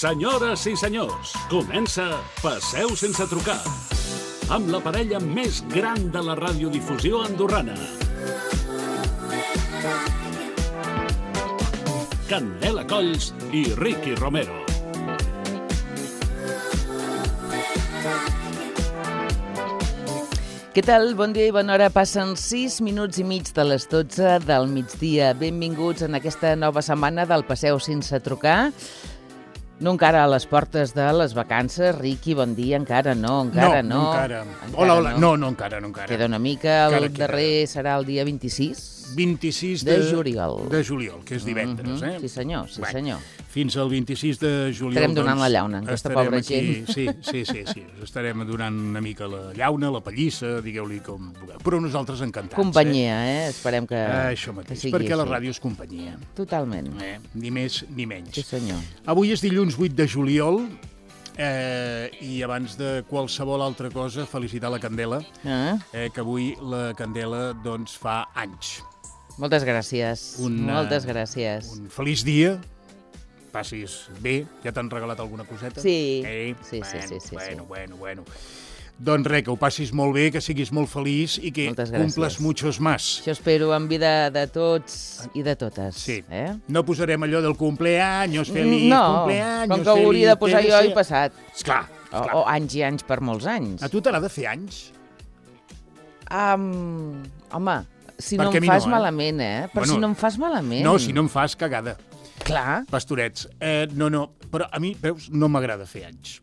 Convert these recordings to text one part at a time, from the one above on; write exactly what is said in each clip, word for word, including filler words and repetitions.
Senyores i senyors, comença Passeu sense trucar, amb la parella més gran de la radiodifusió andorrana. Candela Colls i Ricky Romero. Què tal? Bon dia i bona hora. Passen sis minuts i mig de les dotze del migdia. Benvinguts en aquesta nova setmana del Passeu sense trucar. No encara a les portes de les vacances. Ricky, bon dia. Encara no, encara no. No, encara. encara. Hola, hola. No, no, encara, no, encara. Queda una mica. El encara darrer queda. serà el dia vint-i-sis. vint-i-sis de, de juliol. De juliol, que és divendres, mm-hmm. eh? Sí, senyor, sí, bueno, senyor. Fins al vint-i-sis de juliol... Estarem donant doncs, la llauna, aquesta pobra aquí, gent. Sí, sí, sí, sí. Estarem donant una mica la llauna, la pallissa, digueu-li com vulgueu. Però nosaltres encantats. Companyia, eh? eh? Esperem que, ah, això mateix, que sigui perquè així. La ràdio és companyia. Totalment. Eh? Ni més ni menys. Sí, senyor. Avui és dilluns vuit de juliol, Eh, i abans de qualsevol altra cosa felicitar la Candela, Ah. eh, que avui la Candela doncs, fa anys. Moltes gràcies, un, moltes gràcies. Un feliç dia, passis bé, ja t'han regalat alguna coseta? Sí, eh? sí, bueno, sí, sí, sí, bueno, sí. bueno, bueno. Doncs res, que ho passis molt bé, que siguis molt feliç i que cumples muchos más. Això espero en vida de tots i de totes. Sí. Eh? No posarem allò del cumpleaños feliç, no, cumpleaños com que ho hauria de posar jo i passat. Esclar, esclar. O, o anys i anys per molts anys. A tu t'agrada fer anys? Um, home, si Perquè no em fas no, eh? malament, eh? Però Bueno, si no em fas malament. No, si no em fas cagada. Clar. Pastorets. Eh, no, no, però a mi, veus, no m'agrada fer anys.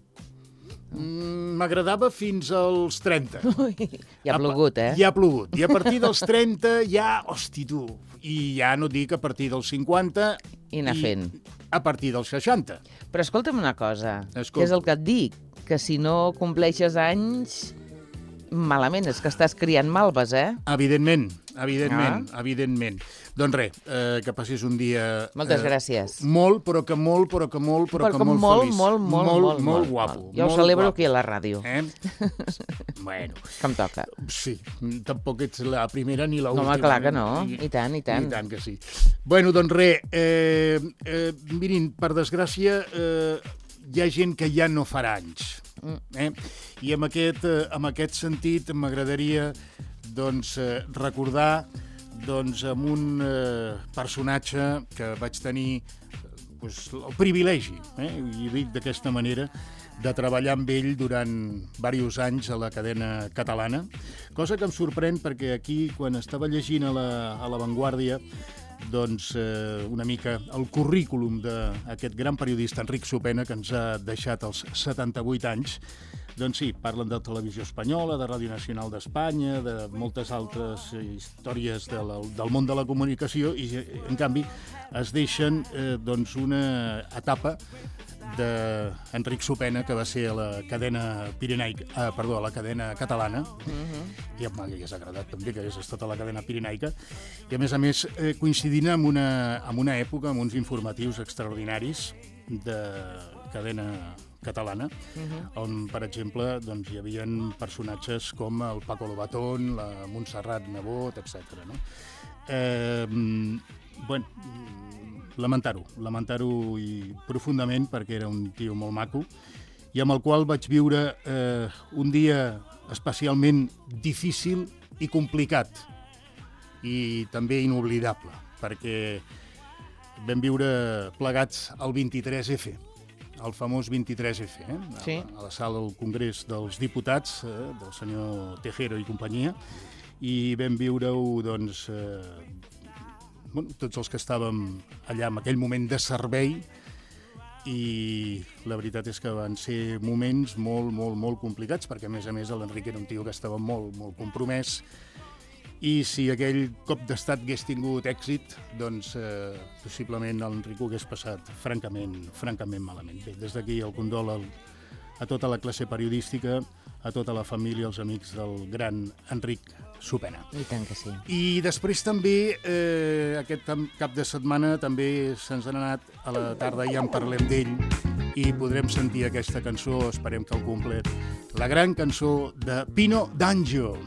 M'agradava fins als trenta. Ui, ja ha plogut, eh? Ja ha plogut. I a partir dels trenta ja, hosti, tu, i ja no dic a partir dels cinquanta... I anar fent. A partir dels seixanta. Però escolta'm una cosa, Escolta. que és el que et dic, que si no compleixes anys, malament, és que estàs criant malves, eh? Evidentment, evidentment, Ah. evidentment. Doncs res, eh, que passis un dia... Moltes eh, gràcies. Molt, però que molt, però que molt, però, Però que molt, molt, feliç. molt, molt, molt, molt, molt guapo. Jo ho molt celebro guapo. aquí a la ràdio. Eh? Bueno. Que em toca. Sí, tampoc ets la primera ni l'última. No, home, clar que no. I tant, i tant. I tant que sí. Bueno, doncs res, eh, eh, mirin, per desgràcia, eh, hi ha gent que ja no farà anys. Eh? I amb aquest, eh, amb aquest sentit m'agradaria doncs, eh, recordar doncs, amb un eh, personatge que vaig tenir doncs, el privilegi, eh, i dit d'aquesta manera, de treballar amb ell durant diversos anys a la cadena catalana, cosa que em sorprèn perquè aquí, quan estava llegint a la, a la Vanguardia, doncs eh, una mica el currículum d'aquest gran periodista Enric Sopena, que ens ha deixat als setanta-vuit anys, doncs sí, parlen de Televisió Espanyola, de Ràdio Nacional d'Espanya, de moltes altres històries de la, del món de la comunicació i, en canvi, es deixen eh, doncs una etapa d'Enric Sopena, que va ser a la cadena pirenaica, eh, perdó, a la cadena catalana, uh-huh. i m'hagués agradat també que hagués estat a la cadena pirenaica, i a més a més eh, coincidint amb una, amb una època, amb uns informatius extraordinaris de cadena catalana, uh-huh. on, per exemple, doncs, hi havia personatges com el Paco Lobatón, la Montserrat Nebot, etcètera. No? Eh, bueno, lamentar-ho, lamentar-ho i profundament, perquè era un tio molt maco, i amb el qual vaig viure eh, un dia especialment difícil i complicat, i també inoblidable, perquè vam viure plegats el vint-i-tres efe, el famós vint-i-tres efe, eh? Sí. a, a la sala del Congrés dels Diputats, eh, del senyor Tejero i companyia, i vam viure-ho, doncs, eh, bueno, tots els que estàvem allà en aquell moment de servei, i la veritat és que van ser moments molt, molt, molt complicats, perquè, a més a més, l'Enric era un tio que estava molt, molt compromès, i si aquell cop d'estat hagués tingut èxit, doncs eh, possiblement l'Enric ho hagués passat francament, francament malament. Bé, des d'aquí el condol al, a tota la classe periodística, a tota la família, els amics del gran Enric Sopena. I tant que sí. I després també, eh, aquest cap de setmana, també se'ns ha anat a la tarda, ja en parlem d'ell, i podrem sentir aquesta cançó, esperem que el complet, la gran cançó de Pino D'Angio.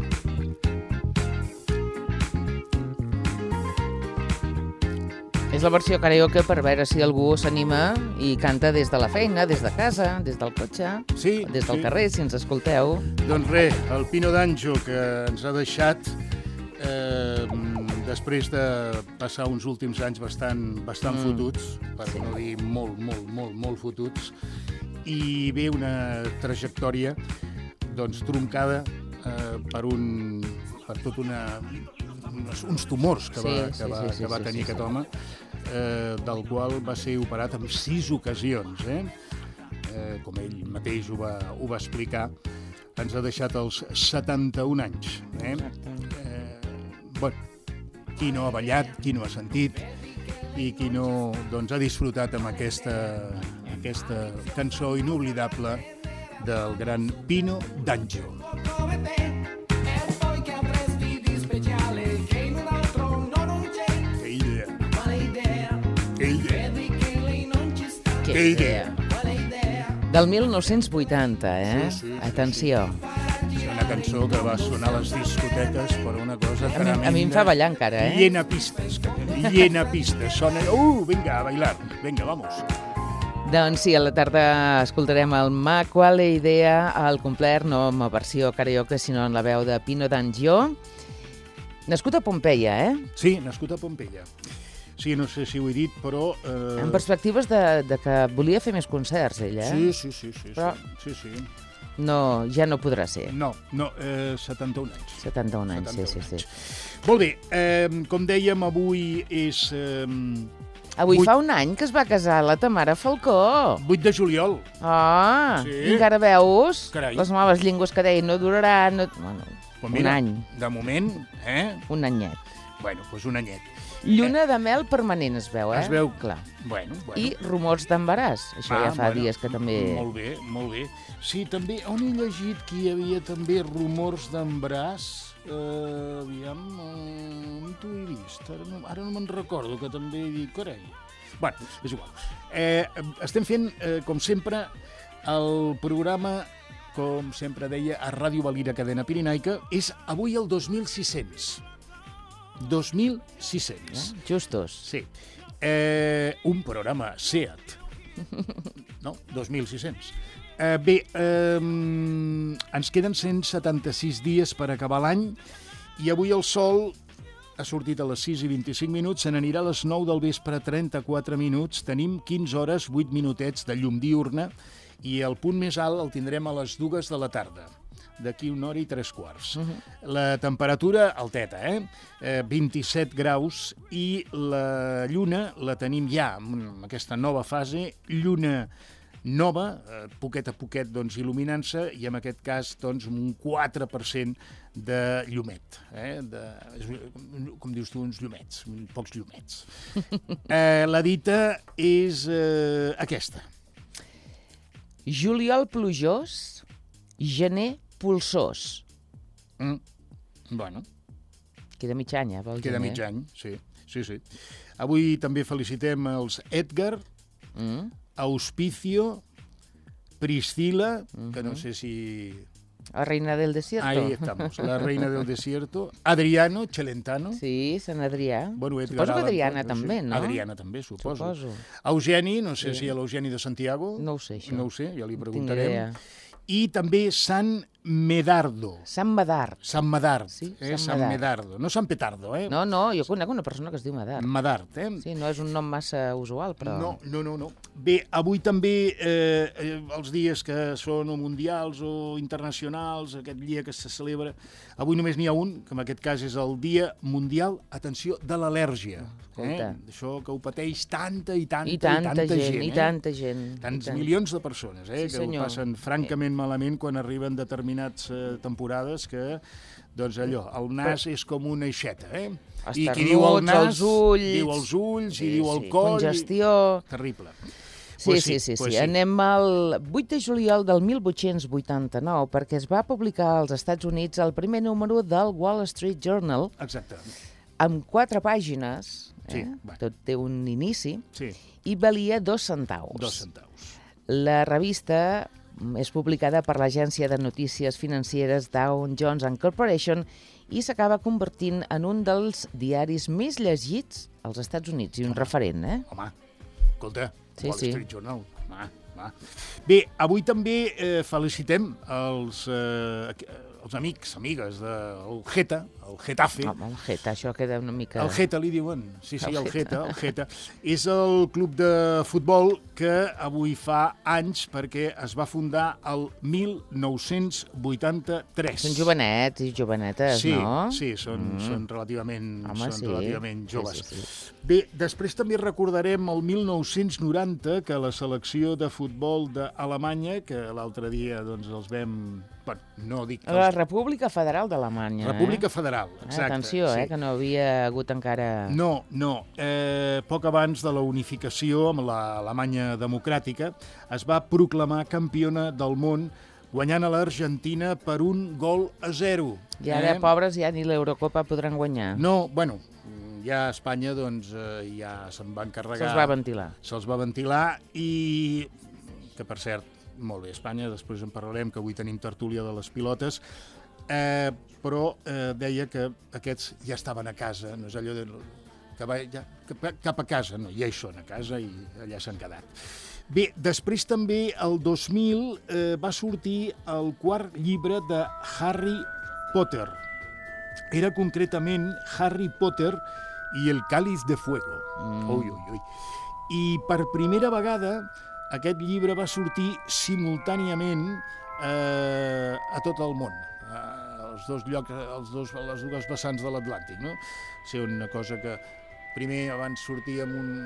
És la versió karaoke per veure si algú s'anima i canta des de la feina, des de casa, des del cotxe, Sí, des del sí. carrer, si ens escolteu. Doncs res, el Pino D'Angio, que ens ha deixat eh, després de passar uns últims anys bastant, bastant mm. fotuts, per sí. no dir molt, molt, molt, molt fotuts, i ve una trajectòria doncs, troncada eh, per, un, per tot una... Uns, uns tumors que va, sí, sí, que va, sí, sí, que va sí, tenir sí, aquest sí. home, eh, del qual va ser operat en sis ocasions. Eh? Eh, com ell mateix ho va, ho va explicar, ens ha deixat els setanta-un anys. Eh? Eh, bueno, qui no ha ballat, qui no ha sentit i qui no doncs, ha disfrutat amb aquesta, aquesta cançó inoblidable del gran Pino D'Angio. Que idea. Del mil nou-cents vuitanta, eh? Sí, sí, sí, Atenció. Sí. És una cançó que va sonar a les discoteques per una cosa A mi, a mi em fa ballar encara, eh? Llena pistes, llena pistes. Sona, uh, vinga, a bailar. Vinga, vamos. Doncs sí, a la tarda escoltarem el Ma Quale Idea al complet, no amb la versió karaoke, sinó en la veu de Pino D'Angio. Nascut a Pompeia, eh? Sí, nascut a Pompeia. Sí, no sé si ho he dit, però... Eh... En perspectives de, de que volia fer més concerts, ell, eh? Sí, sí, sí, sí, però sí, sí, sí. No, ja no podrà ser. No, no, eh, setanta-un anys. setanta-un anys, setanta-un sí, sí, anys. sí. Molt bé, eh, com dèiem, avui és... Eh, Avui vuit... fa un any que es va casar la Tamara Falcó. vuit de juliol. Ah, sí. I encara veus? Carai. Les noves llengües que deien no durarà... No... Bueno, Pues mira, un any. De moment, eh? Un anyet. Bueno, doncs pues un anyet. Lluna de mel permanent es veu, eh? Es veu. Clar. Bueno, bueno. I rumors d'embaràs. Això ah, ja fa bueno, dies que també... Molt bé, molt bé. Sí, també, on he llegit que hi havia també rumors d'embaràs? Uh, aviam, uh, on t'ho he vist? Ara no, ara no me'n recordo, que també he dit, carai. Bueno, és igual. Eh, estem fent, eh, com sempre, el programa, com sempre deia, a Ràdio Valira Cadena Pirinaica, és avui el dos mil sis-cents. dos mil sis-cents. Eh? Justos. Sí. Eh, un programa SEAT. No? dos mil sis-cents. Eh, bé, eh, ens queden cent setanta-sis dies per acabar l'any i avui el sol ha sortit a les sis i vint-i-cinc minuts, se n'anirà a les nou del vespre, trenta-quatre minuts, tenim quinze hores, vuit minutets de llum diurna i el punt més alt el tindrem a les dues de la tarda, d'aquí una hora i tres quarts. Uh -huh. La temperatura alteta, eh? eh? vint-i-set graus i la lluna la tenim ja en aquesta nova fase, lluna nova, eh, poquet a poquet doncs, il·luminant-se i en aquest cas doncs, un quatre per cent de llumet. Eh? De, com dius tu, uns llumets, pocs llumets. Eh, la dita és eh, aquesta. Juliol plujós, gener polsós. Mm. Bueno. Queda mig any, eh? Pel Queda gener. mig any, sí. sí, sí. Avui també felicitem els Edgar, Mm. Auspicio, Priscila, Mm-hmm. que no sé si... La reina del desierto. Ahí estamos, la reina del desierto. Adriano Celentano. Sí, Sant Adrià. Bueno, Edgar suposo que Allan Adriana Poe, també, no? Adriana també, suposo. Suposo. Eugeni, no sé Sí. si l'Eugeni de Santiago. No ho sé, això. No ho sé, ja li No tinc preguntarem. idea. I també Sant Medardo. Sant Medard. Sant Medard, Sí, eh? Sant Sant Medard. Medardo. No Sant Petardo, eh? No, no, jo conec una persona que es diu Medard. Medard, eh? Sí, no és un nom massa usual, però... No, no, no, no. Bé, avui també eh, eh, els dies que són o mundials o internacionals, aquest dia que se celebra, avui només n'hi ha un, que en aquest cas és el Dia Mundial, atenció, de l'al·lèrgia. Eh? Això que ho pateix tanta i tanta I tanta, i tanta gent, gent. i eh? tanta gent. Tants i tant. milions de persones eh? Sí, que senyor. ho passen francament malament quan arriben determinats eh, temporades que, doncs allò, el nas és com una aixeta, eh? I qui diu el nas, els ulls, diu els ulls, sí, i diu el sí, coll... congestió... Terrible. Sí, Pues sí, sí, sí, pues sí. Anem al vuit de juliol del mil vuit-cents vuitanta-nou perquè es va publicar als Estats Units el primer número del Wall Street Journal Exacte. amb quatre pàgines, Sí, eh? bueno. Tot té un inici, Sí, i valia dos centaus. dos centaus. La revista és publicada per l'agència de notícies financeres Dow Jones and Corporation i s'acaba convertint en un dels diaris més llegits als Estats Units, i un referent, eh? Home, escolta, Sí, Wall sí. Street Journal. Home, home. Bé, avui també eh, felicitem els, eh, els amics, amigues del Geta, el Getafe. Home, el Geta, això queda una mica... El Geta li diuen, sí, sí, El el Geta. Geta, el Geta. És el club de futbol que avui fa anys perquè es va fundar el mil nou-cents vuitanta-tres. Són jovenets i jovenetes, sí, no? Sí, són, Mm. són, relativament, Home, són sí. relativament joves. Sí, sí, sí. Bé, després també recordarem el mil nou-cents noranta que la selecció de futbol d'Alemanya, que l'altre dia doncs, els vam... Bueno, no dic que La els... República Federal d'Alemanya, República eh? Federal, exacte. Eh, atenció, sí. eh, que no havia hagut encara... No, no. Eh, poc abans de la unificació amb l'Alemanya democràtica es va proclamar campiona del món guanyant a l'Argentina per un gol a zero. I ara, eh? pobres, ja ni l'Eurocopa podran guanyar. No, bueno, ja a Espanya doncs, eh, ja se'n va encarregar... Se'ls va ventilar. Se'ls va ventilar i, que per cert, molt bé, Espanya, després en parlarem, que avui tenim tertúlia de les pilotes, eh, però eh, deia que aquests ja estaven a casa, no és allò de... que va ja, cap, cap a casa, no, ja hi són a casa i allà s'han quedat. Bé, després també, el dos mil, eh, va sortir el quart llibre de Harry Potter. Era concretament Harry Potter i el Cáliz de Fuego. Mm. Ui, ui, ui. I per primera vegada aquest llibre va sortir simultàniament eh, a tot el món, eh, els dos llocs, els dos, les dues vessants de l'Atlàntic, no? O sigui, una cosa que primer abans sortia en un,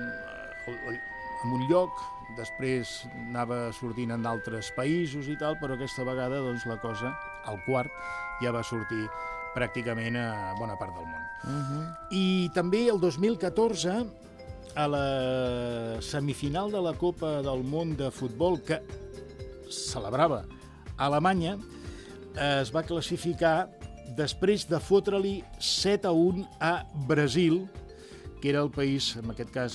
en un lloc, després anava sortint en d'altres països i tal, però aquesta vegada doncs, la cosa, al quart, ja va sortir pràcticament a bona part del món. Uh-huh. I també el dos mil catorze, a la semifinal de la Copa del Món de Futbol que celebrava a Alemanya, es va classificar després de fotre-li set a un a Brasil, que era el país, en aquest cas,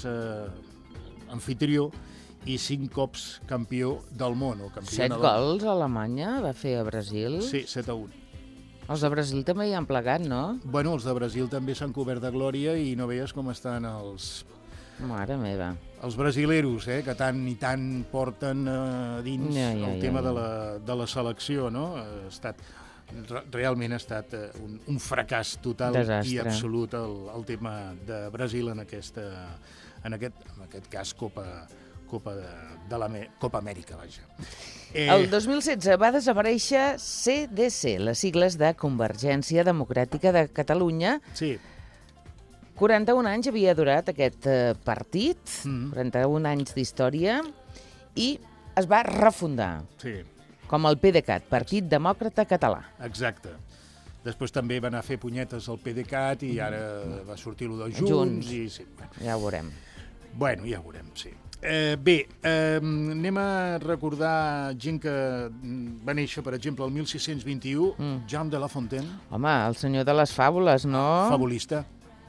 eh, anfitrió, i cinc cops campió del món. O Set gols a Alemanya va fer a Brasil? Sí, set a un. Els de Brasil també hi han plegat, no? Bueno, els de Brasil també s'han cobert de glòria i no veies com estan els... Mare meva. Els brasileros, eh, que tant i tant porten eh, dins Ja, ja, el ja, tema ja. de la, de la selecció, no? Ha estat, re- realment ha estat eh, un, un fracàs total Desastre. i absolut el, el tema de Brasil en, aquesta, en, aquest, en aquest cas Copa, Copa, de, de la Copa Amèrica, vaja. Eh... El dos mil setze va desaparèixer C D C, les sigles de Convergència Democràtica de Catalunya. Sí. quaranta-un anys havia durat aquest eh, partit, Mm. quaranta-un anys d'història, i es va refundar Sí, com el PDeCAT, Partit Demòcrata Català. exacte. Després també va anar a fer punyetes al PDeCAT i ara va sortir lo de Junts. Junts. I, sí, bueno. Ja ho veurem. Bueno, ja ho veurem, sí. Eh, bé, eh, anem a recordar gent que mm, va néixer, per exemple, el mil sis-cents vint-i-u, Mm. Jean de La Fontaine, Home, el senyor de les fàbules, no? fabulista.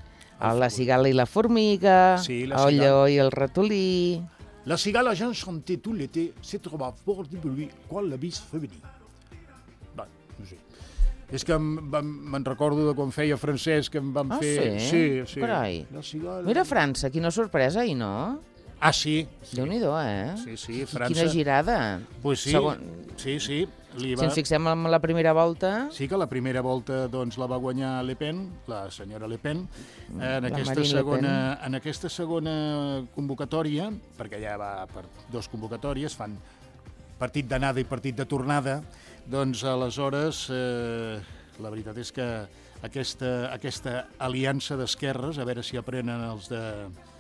La cigala i la formiga, Sí, la el cigala. lleó i el ratolí... La cigale Jean chantait tout l'été, se troba fort de lui quan l'ha vist fer venir. Va, no sé. És que em- vam- me'n recordo de quan feia francès que em van Ah, fer... sí? Sí, sí. Carai. La cigala... Mira França, quina sorpresa, i no? Ah, sí. sí. Déu-n'hi-do, eh? Sí, sí, I França... quina girada. Pues sí, Segon... sí, sí. Li Si va... ens fixem en la primera volta... Sí que la primera volta doncs, la va guanyar Le Pen, la senyora Le Pen, en aquesta, Marine Le segona, en aquesta segona convocatòria, perquè ja va per dos convocatòries, fan partit d'anada i partit de tornada, doncs aleshores eh, la veritat és que aquesta, aquesta aliança d'esquerres, a veure si aprenen els de...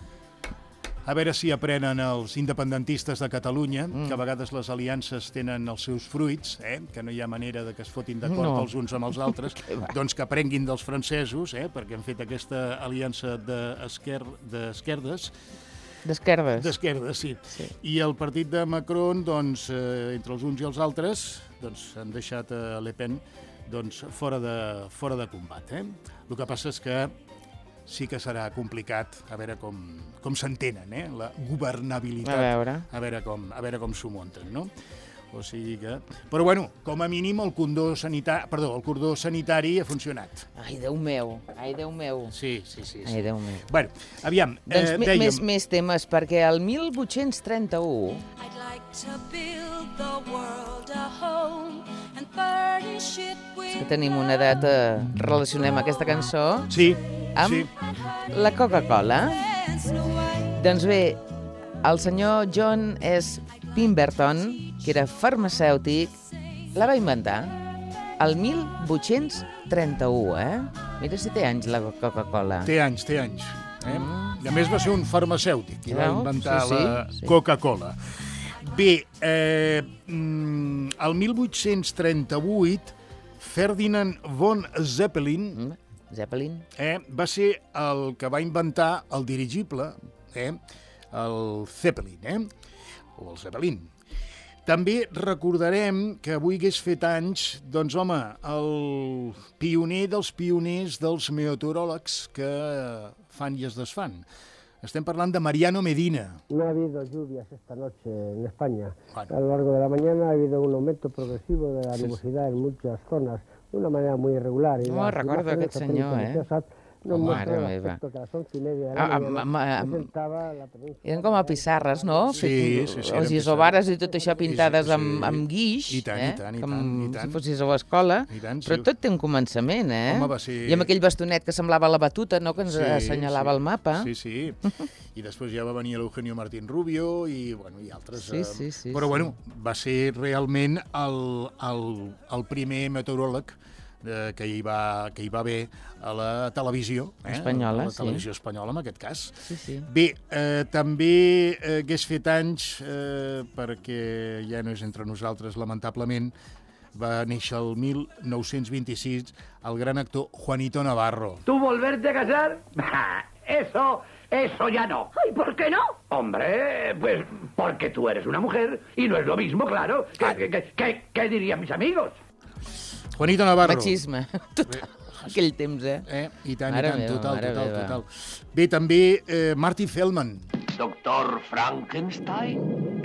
A veure si aprenen els independentistes de Catalunya, mm. que a vegades les aliances tenen els seus fruits, eh? Que no hi ha manera de que es fotin d'acord No. els uns amb els altres, doncs que aprenguin dels francesos, eh? Perquè han fet aquesta aliança d'esquerdes, D'esquerdes. d'esquerdes, sí. Sí. I el partit de Macron, doncs, eh, entre els uns i els altres, doncs, han deixat a Le Pen doncs, fora, de, fora de combat. Eh? El que passa és que sí que serà complicat a veure com, com s'entenen, eh? La governabilitat, A veure. a veure com, a veure com s'ho munten, no? O sigui que... Però, bueno, com a mínim el cordó sanitari, perdó, el cordó sanitari ha funcionat. Ai, Déu meu, ai, Déu meu. Sí, sí, sí. sí. Ai, Déu meu. Bueno, aviam, doncs eh, dèiem... Més, més temes, perquè el mil vuit-cents trenta-u... I'd like to build the world a home and furnish it with... que tenim una data, relacionem aquesta cançó Sí, amb sí. la Coca-Cola. Doncs bé, el senyor John S. Pemberton, que era farmacèutic, la va inventar el mil vuit-cents trenta-u, eh? Mira si té anys la Coca-Cola. Té anys, té anys. Eh? Mm. I a més va ser un farmacèutic i va Veu? inventar Sí, sí, la sí. Coca-Cola. Bé, eh, mm, el mil vuit-cents trenta-vuit, Ferdinand von Zeppelin Mm, Zeppelin. eh, va ser el que va inventar el dirigible, eh, el Zeppelin, eh, o el Zeppelin. També recordarem que avui hagués fet anys, doncs, home, el pioner dels pioners dels meteoròlegs que fan i es desfan. Estem parlant de Mariano Medina. No ha habido lluvias esta noche en España. Bueno. A lo largo de la mañana ha habido un aumento progresivo de la Sí, nubosidad en muchas zonas, de una manera muy irregular. Y No, las recuerdo imágenes aquest senyor, satélites eh? de Geosat nos Mare muestran el meva. aspecto que a las once y media de Ah, la ah, mañana ma- presentaba la península. Eren com a pissarres, no? Sí, Fet- sí, sí, Els eren isobares i tot això pintades Sí, sí, amb, amb guix, i tant, eh? i tant, i com tant, i tant. si fossis a l'escola. I tant, sí. Però tot té un començament, eh? Home, va ser- I amb aquell bastonet que semblava la batuta, no?, que ens assenyalava sí. el mapa. Sí, sí. I després ja va venir l'Eugenio Martín Rubio i, bueno, i altres. Sí, eh, sí, sí, Però, sí. bueno, va ser realment el, el, el primer meteoròleg eh, que, hi va, que hi va haver a la televisió. Eh? Espanyola, a la sí. televisió espanyola, en aquest cas. Sí, sí. Bé, eh, també eh, hagués fet anys, eh, perquè ja no és entre nosaltres, lamentablement, va néixer el mil nou-cents vint-i-sis el gran actor Juanito Navarro. ¿Tú volverte a casar? Eso, eso ya no. ¿Y por qué no? Hombre, pues porque tú eres una mujer y no es lo mismo, claro. ¿Qué, qué, qué, qué, qué dirían mis amigos? Juanito Navarro. Machisme. Total. Aquell temps, eh? Eh? I tant, Mare i tant, meva, total, mare total, meva. total. Bé, també eh, Marty Feldman. Doctor Frankenstein.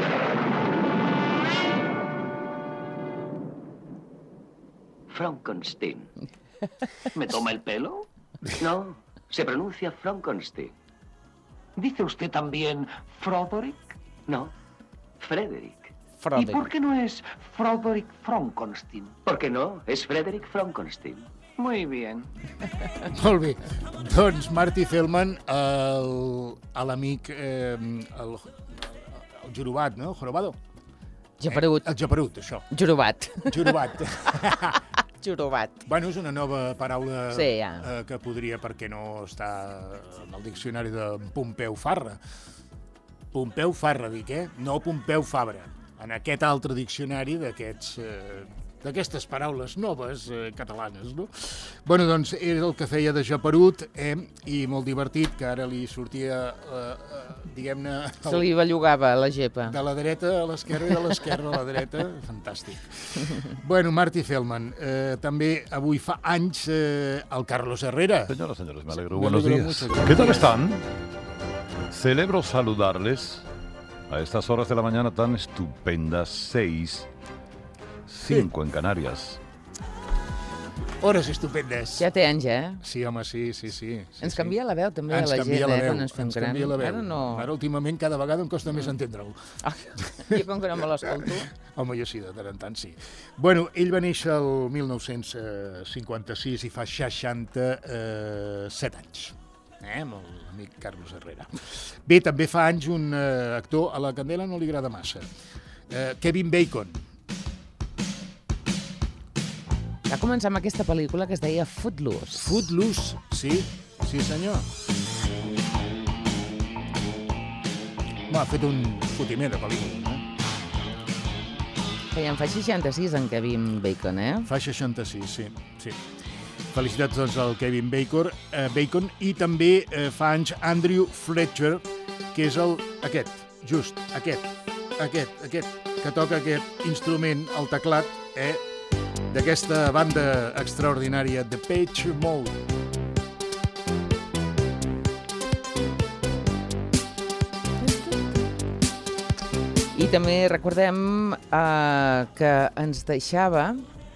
Frankenstein. ¿Me toma el pelo? No, se pronuncia Frankenstein. ¿Dice usted también Froderick? No, Frederick. Frederick. ¿Y por qué no es Froderick Frankenstein? ¿Por qué no? Es Frederick Frankenstein. Muy bien. Molt bé. Doncs Marty Feldman, el- a l'amic, eh, el, el jorobat, no? Jorobado? Japerut. Eh, el japerut, això. Jorobat. Jorobat. Jorobat. Bueno, és una nova paraula Sí, ja. eh, que podria, per què no, estar en el diccionari de Pompeu Fabra. Pompeu Fabra, dic, eh? No Pompeu Fabra. En aquest altre diccionari d'aquests... Eh, d'aquestes paraules noves eh, catalanes, no? Bueno, doncs, era el que feia de japerut, eh? I molt divertit, que ara li sortia, eh, eh, diguem-ne... el- Se li bellugava la gepa. de la dreta a l'esquerra i de l'esquerra a la dreta. Fantàstic. Bueno, Marty Feldman. Eh, també avui fa anys eh, el Carlos Herrera. Señoras, señores, me alegro. Me Buenos alegro días. mucho. ¿Qué tal están? Celebro saludarles a estas horas de la mañana tan estupendas, seis, cinco en Canarias. Hores estupendes. Ja té anys, eh? Sí, home, sí, sí, sí. sí Ens sí. canvia la veu també de Ens la canvia gent, la eh, veu, quan ens fem ens gran. canvia la veu. Ara no... Ara últimament cada vegada em costa més entendre-ho. Ah, jo com que no me l'escolto. Home, jo sí, de tant en tant sí. Bueno, ell va néixer el mil nou-cents cinquanta-sis i fa seixanta-set anys. Eh, amb l'amic Carlos Herrera. Bé, també fa anys un eh, actor, a la Candela no li agrada massa, eh, Kevin Bacon. Va començar amb aquesta pel·lícula que es deia Footloose. Footloose, sí, sí senyor. M'ha fet un fotiment de pel·lícula, eh? Feien fa seixanta-sis en Kevin Bacon, eh? Fa seixanta-sis, sí, sí. Felicitats doncs al Kevin Bacon, eh, Bacon i també eh, fa anys Andrew Fletcher, que és el aquest, just, aquest, aquest, aquest, que toca aquest instrument, el teclat, eh, d'aquesta banda extraordinària, The Page Mode. I també recordem eh, que ens deixava...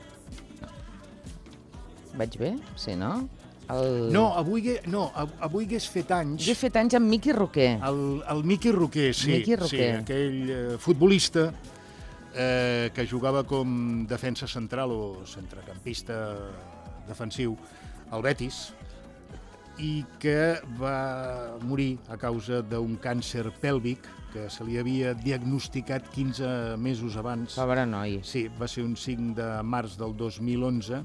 Vaig bé? Sí, no? El... No, avui, no, avui hagués fet anys... Hagués fet anys amb Miqui Roquer. El, el Miqui Roquer, sí. Miqui Roquer. Sí, aquell eh, futbolista eh, que jugava com defensa central o centrecampista defensiu al Betis i que va morir a causa d'un càncer pèlvic que se li havia diagnosticat quinze mesos abans. Pobre noi. Sí, va ser un cinc de març del dos mil onze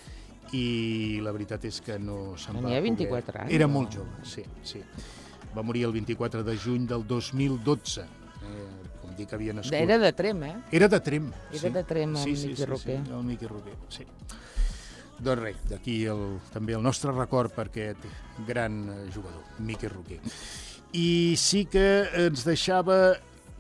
i la veritat és que no se'n va poder... Tenia vint-i-quatre anys. Era molt jove, sí, sí. Va morir el vint-i-quatre de juny del dos mil dotze. Eh, com dir que havia nascut. Era de Trem, eh? Era de Trem, Era sí. de Trem, el sí, sí, Miqui sí, Roquer. Sí, el Miqui Roquer, sí. Doncs res, d'aquí el, també el nostre record per aquest gran jugador, Miqui Roquer. I sí que ens deixava...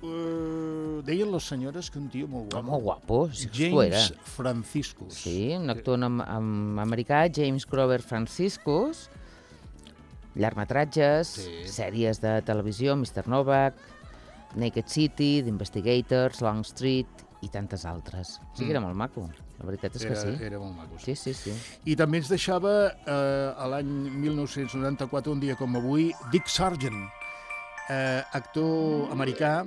Uh, deien les senyores que un tio molt guapo. Molt guapo, sí que ho era. James Franciscus. Sí, un actor am am americà, James Grover Franciscus, llargmetratges, Sí. sèries de televisió, mister Novak, Naked City, The Investigators, Long Street i tantes altres. Sí que era molt maco, la veritat és que Era, sí. era molt maco. Sí, sí, sí. I també ens deixava eh, a l'any mil nou-cents noranta-quatre, un dia com avui, Dick Sargent, eh, actor americà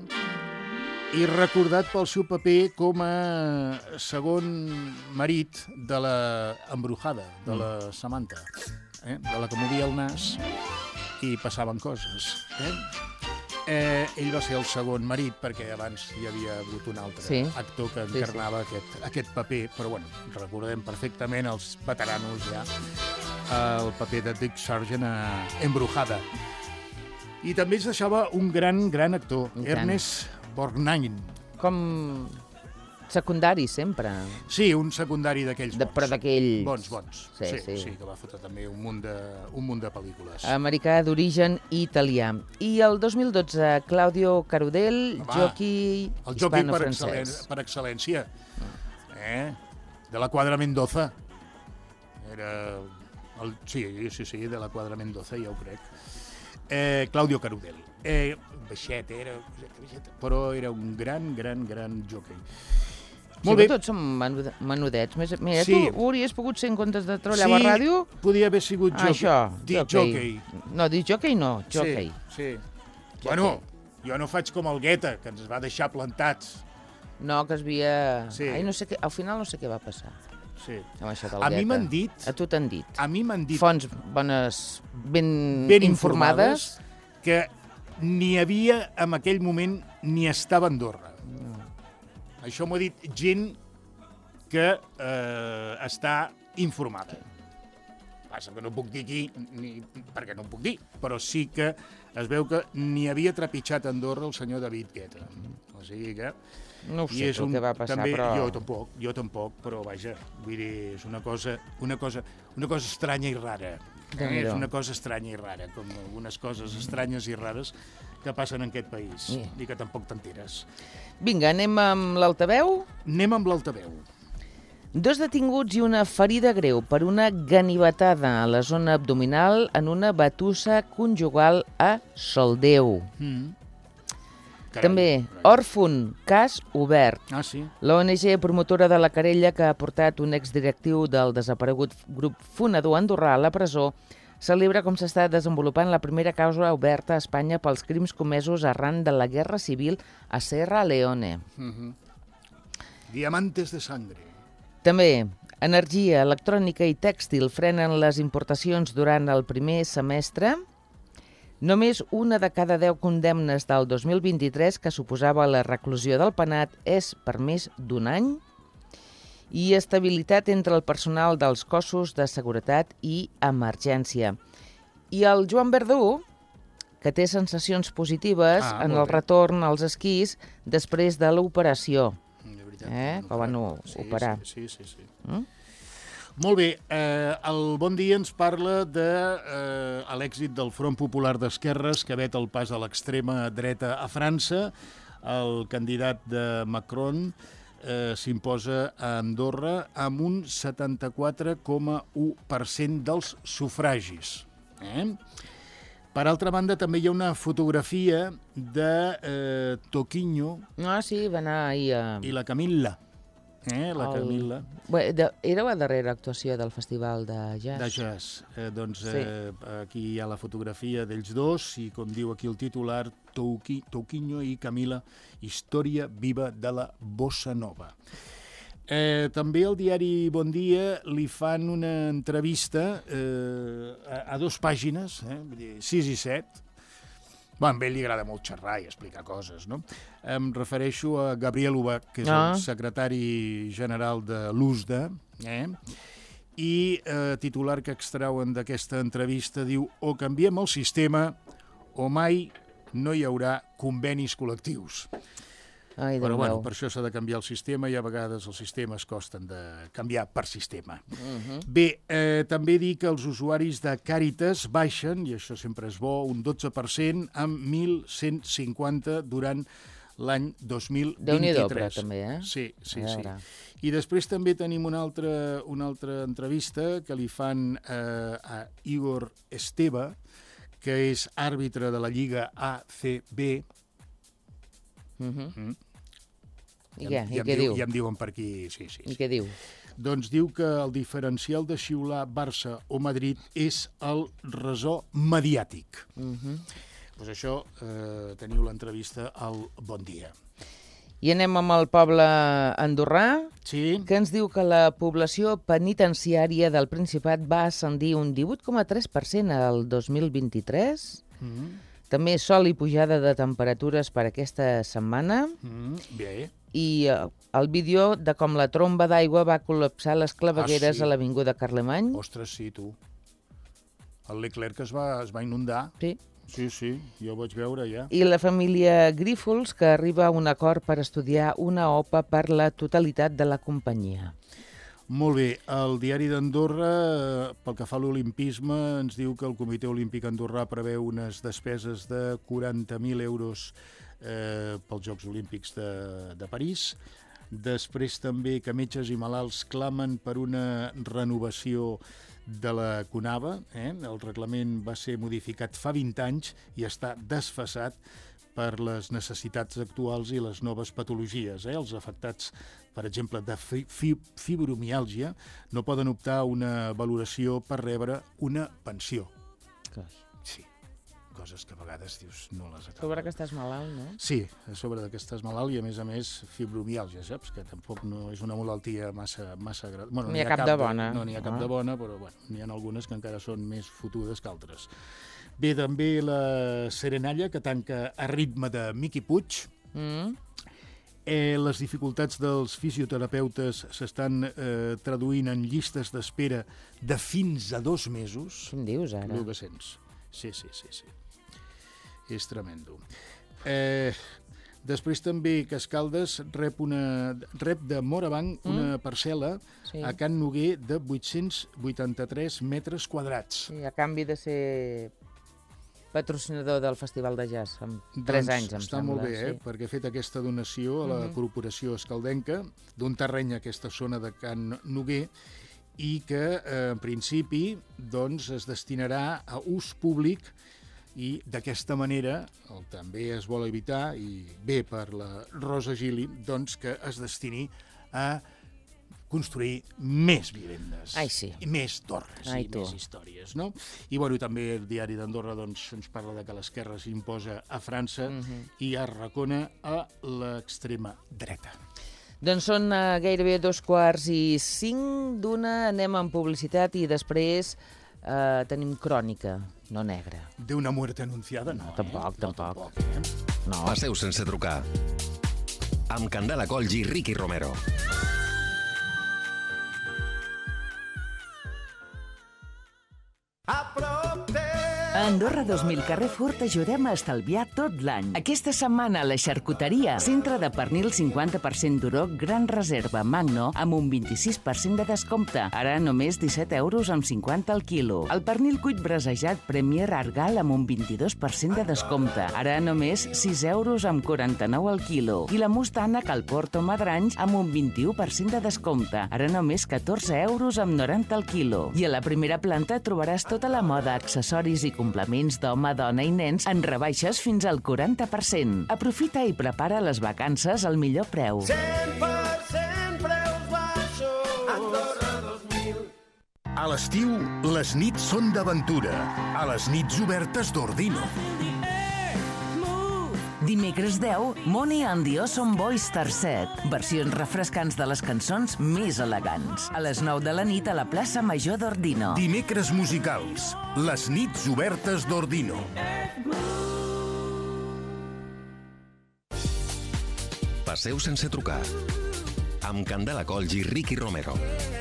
i recordat pel seu paper com a segon marit de la embrujada, de la Samantha, eh, de la que movia el nas i passaven coses. Eh? Eh, ell va ser el segon marit perquè abans hi havia hagut un altre Sí. actor que Sí, encarnava sí, sí. Aquest, aquest paper, però bueno, recordem perfectament els veteranos ja el paper de Dick Sargent a Embrujada. I també ens deixava un gran, gran actor, I tant. Ernest Borgnine. Com secundari, sempre. Sí, un secundari d'aquells De, bons. però d'aquells... Bons, bons. Sí, sí, sí. sí, que va fotre també un munt de, un munt de pel·lícules. Americà d'origen italià. I el dos mil dotze, Claudio Carudel, Home, jockey El jockey per, excel·lència, hispano-francès. per excel·lència. Eh? De la quadra Mendoza. Era... El, sí, sí, sí, de la quadra Mendoza, ja ho crec. Eh, Claudio Carudel. Eh, baixet, era... Però era un gran, gran, gran jockey. Sí, que tots som menude- menudets. Més- Mira, Sí. tu hauries pogut ser en comptes de treballar a la ràdio... podia haver sigut Ah, jockey. això, Dic jockey. jockey. No, dic jockey no, jockey. Sí, sí. Bueno, jo no faig com el Guetta, que ens va deixar plantats. No, que es havia... Sí. Ai, no sé què... Al final no sé què va passar. Sí. Amb això del A mi Guetta. m'han dit... A tu t'han dit. A mi m'han dit Fonts bones, ben, ben informades. informades que n'hi havia en aquell moment ni estava a Andorra. No. Això m'ho ha dit gent que eh, està informada. Passa que no puc dir aquí, ni, perquè no ho puc dir, però sí que es veu que n'hi havia trepitjat a Andorra el senyor David Guetta. O sigui que... No ho I sé és el un, que va passar, també, però... Jo tampoc, jo tampoc, però vaja, vull dir, és una cosa, una cosa, una cosa estranya i rara. Eh? Déu-n'hi-do. És una cosa estranya i rara, com algunes coses estranyes i rares que passen en aquest país, Sí. i que tampoc t'enteres. Vinga, anem amb l'altaveu. Anem amb l'altaveu. Dos detinguts i una ferida greu per una ganivetada a la zona abdominal en una batussa conjugal a Soldeu. Mm. Carai, També, carai. Orfun, cas obert. Ah, sí? L'O N G promotora de la querella que ha portat un exdirectiu del desaparegut grup fonador andorrà a la presó celebra com s'està desenvolupant la primera causa oberta a Espanya pels crims comesos arran de la Guerra Civil a Sierra Leone. Mm-hmm. Diamantes de sangre. També, energia, electrònica i tèxtil frenen les importacions durant el primer semestre. Només una de cada deu condemnes del dos mil vint-i-tres, que suposava la reclusió del penat, és per més d'un any. I estabilitat entre el personal dels cossos de seguretat i emergència. I el Joan Verdú, que té sensacions positives Ah, en molt el bé. retorn als esquís després de l'operació. De veritat. Eh, que van sí, operar. Sí, sí, sí. sí. Mm? Molt bé, eh, el Bon Dia ens parla de eh, l'èxit del Front Popular d'Esquerres que vet el pas a l'extrema dreta a França. El candidat de Macron eh, s'imposa a Andorra amb un setanta-quatre coma u per cent dels sufragis. Eh? Per altra banda, també hi ha una fotografia de eh, Toquinho Ah, sí, va anar ahir a... i la Camilla. Eh, la el- Camilla. Bé, de... Era la darrera actuació del Festival de Jazz. De jazz. Eh, doncs Sí. eh, aquí hi ha la fotografia d'ells dos i, com diu aquí el titular, Touqui, Touquinho i Camila, història viva de la bossa nova. Eh, també al diari Bon Dia li fan una entrevista eh, a, a dos pàgines, eh, vull dir, sis i set. Bueno, a ell li agrada molt xerrar i explicar coses, no? Em refereixo a Gabriel Ubach, que és Ah. el secretari general de l'U S D A, eh? I eh, titular que extrauen d'aquesta entrevista diu: o canviem el sistema o mai no hi haurà convenis col·lectius. Ai, Però Déu bueno, meu. per això s'ha de canviar el sistema i a vegades els sistemes costen de canviar per sistema. Mhm. Bé, eh, també dir que els usuaris de Càritas baixen, i això sempre és bo, un dotze per cent amb mil cent cinquanta durant l'any dos mil vint-i-tres. Déu-n'hi-do, però, també, eh? Sí, sí, A sí. veure. I després també tenim una altra, una altra entrevista que li fan eh, a Igor Esteve, que és àrbitre de la Lliga A C B. Mhm. Mm. I Ja, què? ja I em què diu, diu? Ja em diuen per aquí, sí, sí. I sí. què diu? Doncs diu que el diferencial de xiular Barça o Madrid és el ressò mediàtic. Mhm. Pues això, eh, teniu l'entrevista al Bon Dia. I anem amb el poble andorrà, Sí, que ens diu que la població penitenciària del Principat va ascendir un divuit coma tres per cent al dos mil vint-i-tres. mm, També sol i pujada de temperatures per aquesta setmana. mm, bé. I eh, el vídeo de com la tromba d'aigua va col·lapsar les clavegueres Ah, sí. a l'Avinguda Carlemany. Ostres, sí, tu. El Leclerc es va, es va inundar. Sí. Sí, sí, jo ho vaig veure ja. I la família Grífols, que arriba a un acord per estudiar una O P A per la totalitat de la companyia. Molt bé, el diari d'Andorra, eh, pel que fa a l'olimpisme, ens diu que el Comitè Olímpic Andorrà preveu unes despeses de quaranta mil euros eh, pels Jocs Olímpics de, de París. Després també que metges i malalts clamen per una renovació de la CONAVA. Eh? El reglament va ser modificat fa vint anys i està desfasat per les necessitats actuals i les noves patologies. Eh? Els afectats, per exemple, de fi fi fibromiàlgia no poden optar a una valoració per rebre una pensió. Sí, coses que a vegades dius no les acabes. Sobre que estàs malalt, no? Sí, a sobre que estàs malalt i a més a més fibromiàlgia, saps? Que tampoc no és una malaltia massa massa gran. Bueno, N'hi ha cap de bona. No n'hi ha cap Ah. de bona, però bueno, n'hi ha algunes que encara són més fotudes que altres. Bé, també la Serenalla, que tanca a ritme de Miqui Puig. Mm. Eh, les dificultats dels fisioterapeutes s'estan eh, traduint en llistes d'espera de fins a dos mesos. Què em dius, ara? El que sents. Sí, sí, sí, sí. És tremendo. Eh, després també Cascaldes rep, una, rep de Morabanc una parcel·la Sí. a Can Noguer de vuit-cents vuitanta-tres metres quadrats. Sí, a canvi de ser patrocinador del Festival de Jazz, amb tres Doncs anys, em està sembla. molt bé, eh? Sí. Perquè ha fet aquesta donació a la Mhm. Corporació Escaldenca d'un terreny a aquesta zona de Can Noguer i que, eh, en principi, doncs, es destinarà a ús públic i d'aquesta manera el, també es vol evitar, i bé per la Rosa Gili, doncs, que es destini a construir més vivendes. Ai, sí. I més torres Ai, i tu. més històries, no? I bueno, també el diari d'Andorra doncs, ens parla de que l'esquerra s'imposa a França Mhm. i arracona a l'extrema dreta. Doncs són uh, gairebé dos quarts i cinc d'una, anem amb publicitat i després uh, tenim crònica, no negra. D'una muerte anunciada, no, No, tampoc, eh? tampoc. No, tampoc eh? No. Passeu sense trucar. Amb Candela Colls i Ricky Romero. A Andorra dos mil Carrefour t'ajudem a estalviar tot l'any. Aquesta setmana a la xarcuteria, centre de pernil cinquanta per cent d'Uroc, gran reserva Magno, amb un vint-i-sis per cent de descompte. Ara només disset euros amb cinquanta al quilo. El pernil cuit brasejat Premier Argal amb un vint-i-dos per cent de descompte. Ara només sis euros amb quaranta-nou al quilo. I la mostana Calporto Madranys amb un vint-i-u per cent de descompte. Ara només catorze euros amb noranta al quilo. I a la primera planta trobaràs tota la moda, accessoris i complements complements d'home, dona i nens en rebaixes fins al quaranta per cent. Aprofita i prepara les vacances al millor preu. cent per cent preus baixos. Andorra dos mil. A l'estiu, les nits són d'aventura. A les nits obertes d'Ordino. Dimecres deu, Money and the Awesome Boys tercet. Versions refrescants de les cançons més elegants. A les nou de la nit a la plaça Major d'Ordino. Dimecres musicals. Les nits obertes d'Ordino. Passeu sense trucar. Amb Candela Colls i Ricky Romero.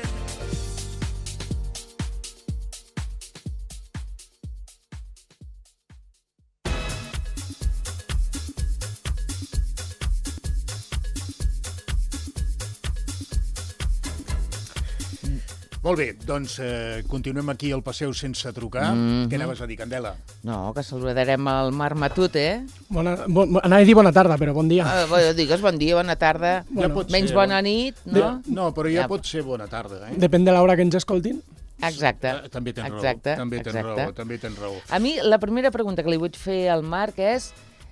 Molt bé, doncs eh, continuem aquí al Passeu sense trucar. Mhm. Què anaves a dir, Candela? No, que saludarem el Marc Matut, eh? Bona, bon, anava a dir bona tarda, però bon dia. Ah, bueno, digues bon dia, bona tarda. Ja pot Menys ser, bona bon- nit, no? No, però ja, Ja. pot ser bona tarda, eh? Depèn de l'hora que ens escoltin. Exacte. Eh, també tens raó, Exacte, també tens exacte. raó, també tens raó. A mi, la primera pregunta que li vull fer al Marc és...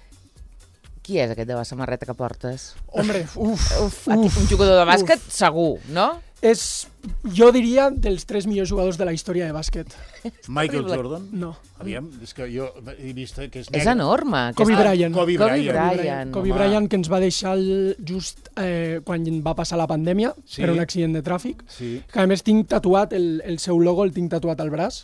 Qui és aquest de la samarreta que portes? Hombre, uf, uf, uf un jugador de bàsquet, uf. segur, no? És, jo diria, dels tres millors jugadors de la història de bàsquet. Michael terrible. Jordan? No. Aviam, és que jo he vist que és És negre. enorme. Kobe aquesta- Bryant. Kobe Kobe Bryant. Bryant. Kobe Home. Bryant, que ens va deixar el, just eh, quan va passar la pandèmia, Sí. per un accident de tràfic. Sí. Que a més tinc tatuat, el, el seu logo el tinc tatuat al braç.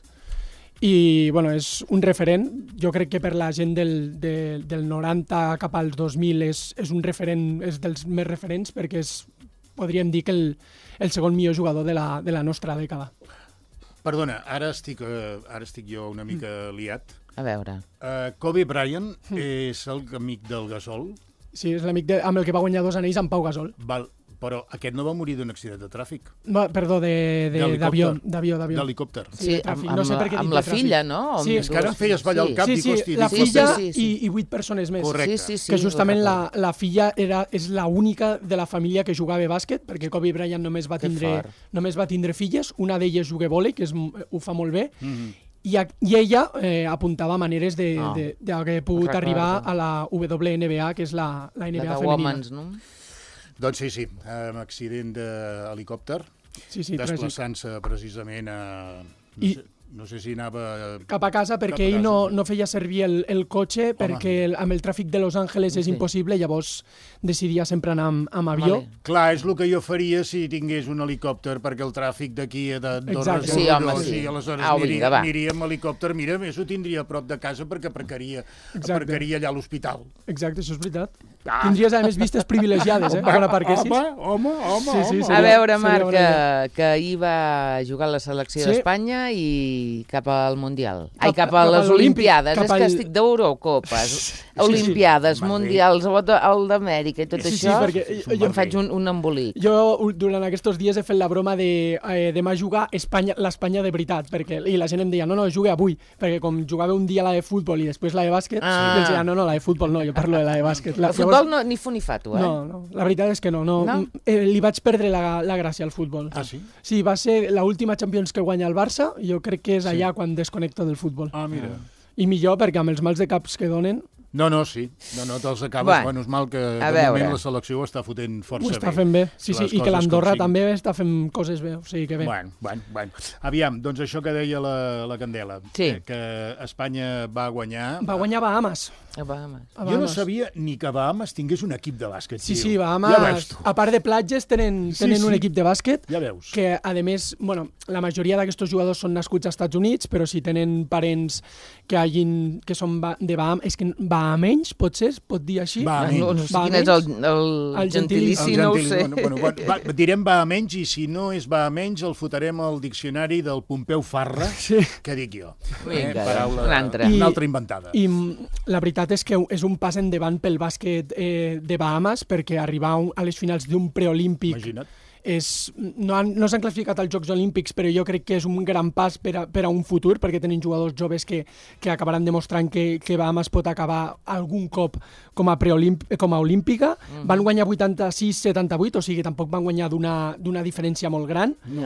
I, bueno, és un referent. Jo crec que per la gent del, de, del noranta cap als dos mil és, és un referent, és dels més referents, perquè és, podríem dir que el, el segon millor jugador de la, de la nostra dècada. Perdona, ara estic, eh, ara estic jo una mica liat. A veure. Uh, Kobe Bryant és el amic del Gasol. Sí, és l'amic de- amb el que va guanyar dos anells amb Pau Gasol. Val, però aquest no va morir d'un accident de tràfic. Va, perdó, de- de- d'avió. D'helicòpter. D'avió, d'avió. D'helicòpter. Sí, de tràfic. amb, No sé amb, per què amb dic la de tràfic. filla, no? Sí, Amb És que ara em feies ballar el cap, Sí, dic, sí, hosti, la dic, filla sí, sí. i, i vuit persones més. Correcte. Sí, sí, sí. que justament ho la, recordo. la filla era, és l'única de la família que jugava a bàsquet, perquè Kobe Bryant només va Que tindre, fort. només va tindre filles, una d'elles juga a vòlei, que és, ho fa molt bé, Mhm. i, a, i ella eh, apuntava maneres de- Ah, de- d'haver pogut recordo. arribar a la W N B A, que és la, la N B A La de femenina. Women's, no? Doncs sí, sí, amb accident d'helicòpter, Sí, sí, tràgic. desplaçant-se precisament a... No, I- sé, no sé si anava... Cap a casa, perquè Cap a ell casa, no, sí. no feia servir el, el cotxe, perquè el, amb el tràfic de Los Angeles és Sí. impossible, llavors decidia sempre anar amb, amb avió. Vale. Clar, és el que jo faria si tingués un helicòpter, perquè el tràfic d'aquí a d'Andorra Exacte. és Sí, home, horrorós, sí. i aleshores Au, vinga, aniria, va. aniria amb helicòpter. Mira, més ho tindria a prop de casa perquè aparcaria, Exacte. aparcaria allà a l'hospital. Exacte, això és veritat. Ah. Tindries, a més, vistes privilegiades, eh? Quan aparquessis. Home, home, home, Sí, sí, home. seria- A veure, seria Marc, bona que, que ahir va jugar a la selecció Sí. d'Espanya i cap al Mundial. Ai, Cap- cap a cap les a l'Olímpic, Olimpiades. cap És que al- estic d'Eurocopes, sí. Olimpiades, Merda. Mundials, el de- el d'Amèrica i tot Sí, sí, això. perquè jo- em faig un, un embolic. Jo, durant aquests dies, he fet la broma de eh, demà jugar Espanya, l'Espanya de veritat, perquè, i la gent em deia, no, no, jugue avui, perquè com jugava un dia la de futbol i després la de bàsquet, Ah. jo els deia, no, no, la de futbol no, jo parlo de la de bàsquet. La, El futbol no, ni fu ni fa, tu, eh? No, no, la veritat és que no. no, No? Eh, li vaig perdre la, la gràcia al futbol. Ah, sí? Sí, va ser l'última Champions que guanya el Barça, i jo crec que és allà quan desconnecto del futbol. Ah, mira. I millor perquè amb els mals de caps que donen, No, no, sí. No, no, te'ls acabes. Bueno, Bueno, és mal que de a veure. moment la selecció ho està fotent força ho està bé. fent bé. Sí, sí, Les i que coses l'Andorra com siguin. també està fent coses bé, o sigui que bé. Bueno, bueno, bueno. Aviam, doncs això que deia la, la Candela, Sí. eh, que Espanya va guanyar... Va guanyar Bahamas. A Bahamas. A Jo no Bahamas. sabia ni que Bahamas tingués un equip de bàsquet. Sí, tio. sí, Ja Bahamas, veus tu. a part de platges, tenen, Sí, tenen sí. un equip de bàsquet Ja veus. que, a més, bueno, la majoria d'aquests jugadors són nascuts als Estats Units, però si tenen parents que, hagin, que són ba- de Bahamas, és que bahamenys, potser, es pot dir així? Bahamenys. No, no sé quin Bahamenys? és el, el, El gentilici, El no ho gentili- sé. Bueno, bueno, bueno, va, direm Bahamenys i si no és Bahamenys el fotrem al diccionari del Pompeu Farra, Sí. que dic jo. Vinga, paraula, una altra. I- Una altra inventada. I mm, la veritat és que és un pas endavant pel bàsquet eh, de Bahamas, perquè arribar a un- a les finals d'un preolímpic Imagina't. és, no, han, no s'han classificat als Jocs Olímpics, però jo crec que és un gran pas per a, per a un futur, perquè tenen jugadors joves que, que acabaran demostrant que, que Bahamas pot acabar algun cop com a, com a olímpica. Mm-hmm. Van guanyar vuitanta-sis setanta-vuit, o sigui, tampoc van guanyar d'una d'una diferència molt gran. No.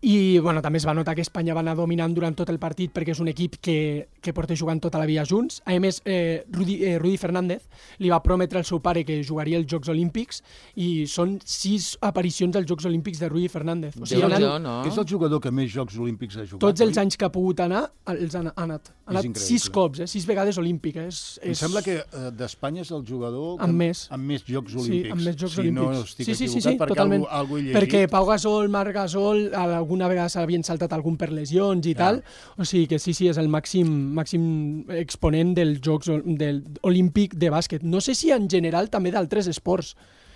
I bueno, també es va notar que Espanya va anar dominant durant tot el partit perquè és un equip que, que porta jugant tota la vida junts. A més, eh, Rudi, eh, Rudi Fernández li va prometre al seu pare que jugaria els Jocs Olímpics i són sis aparicions als Jocs Olímpics de Rudi Fernández. O sigui, Déu-n'hi-do, no? És el jugador que més Jocs Olímpics ha jugat. Tots els anys que ha pogut anar, els ha anat. Ha anat increïble. sis cops, eh? sis vegades olímpic. Eh? És, Em és... sembla que eh, d'Espanya és el jugador que, Amb més. amb més Jocs Sí, Olímpics. amb més Jocs si Olímpics. no estic sí, sí, equivocat, sí, sí, perquè totalment. algú, algú he llegit. Perquè Pau Gasol, Marc Gasol, alguna vegada s'havien saltat algun per lesions i tal. O sigui que sí, sí, és el màxim, màxim exponent dels Jocs del, olímpic de bàsquet. No sé si en general també d'altres esports,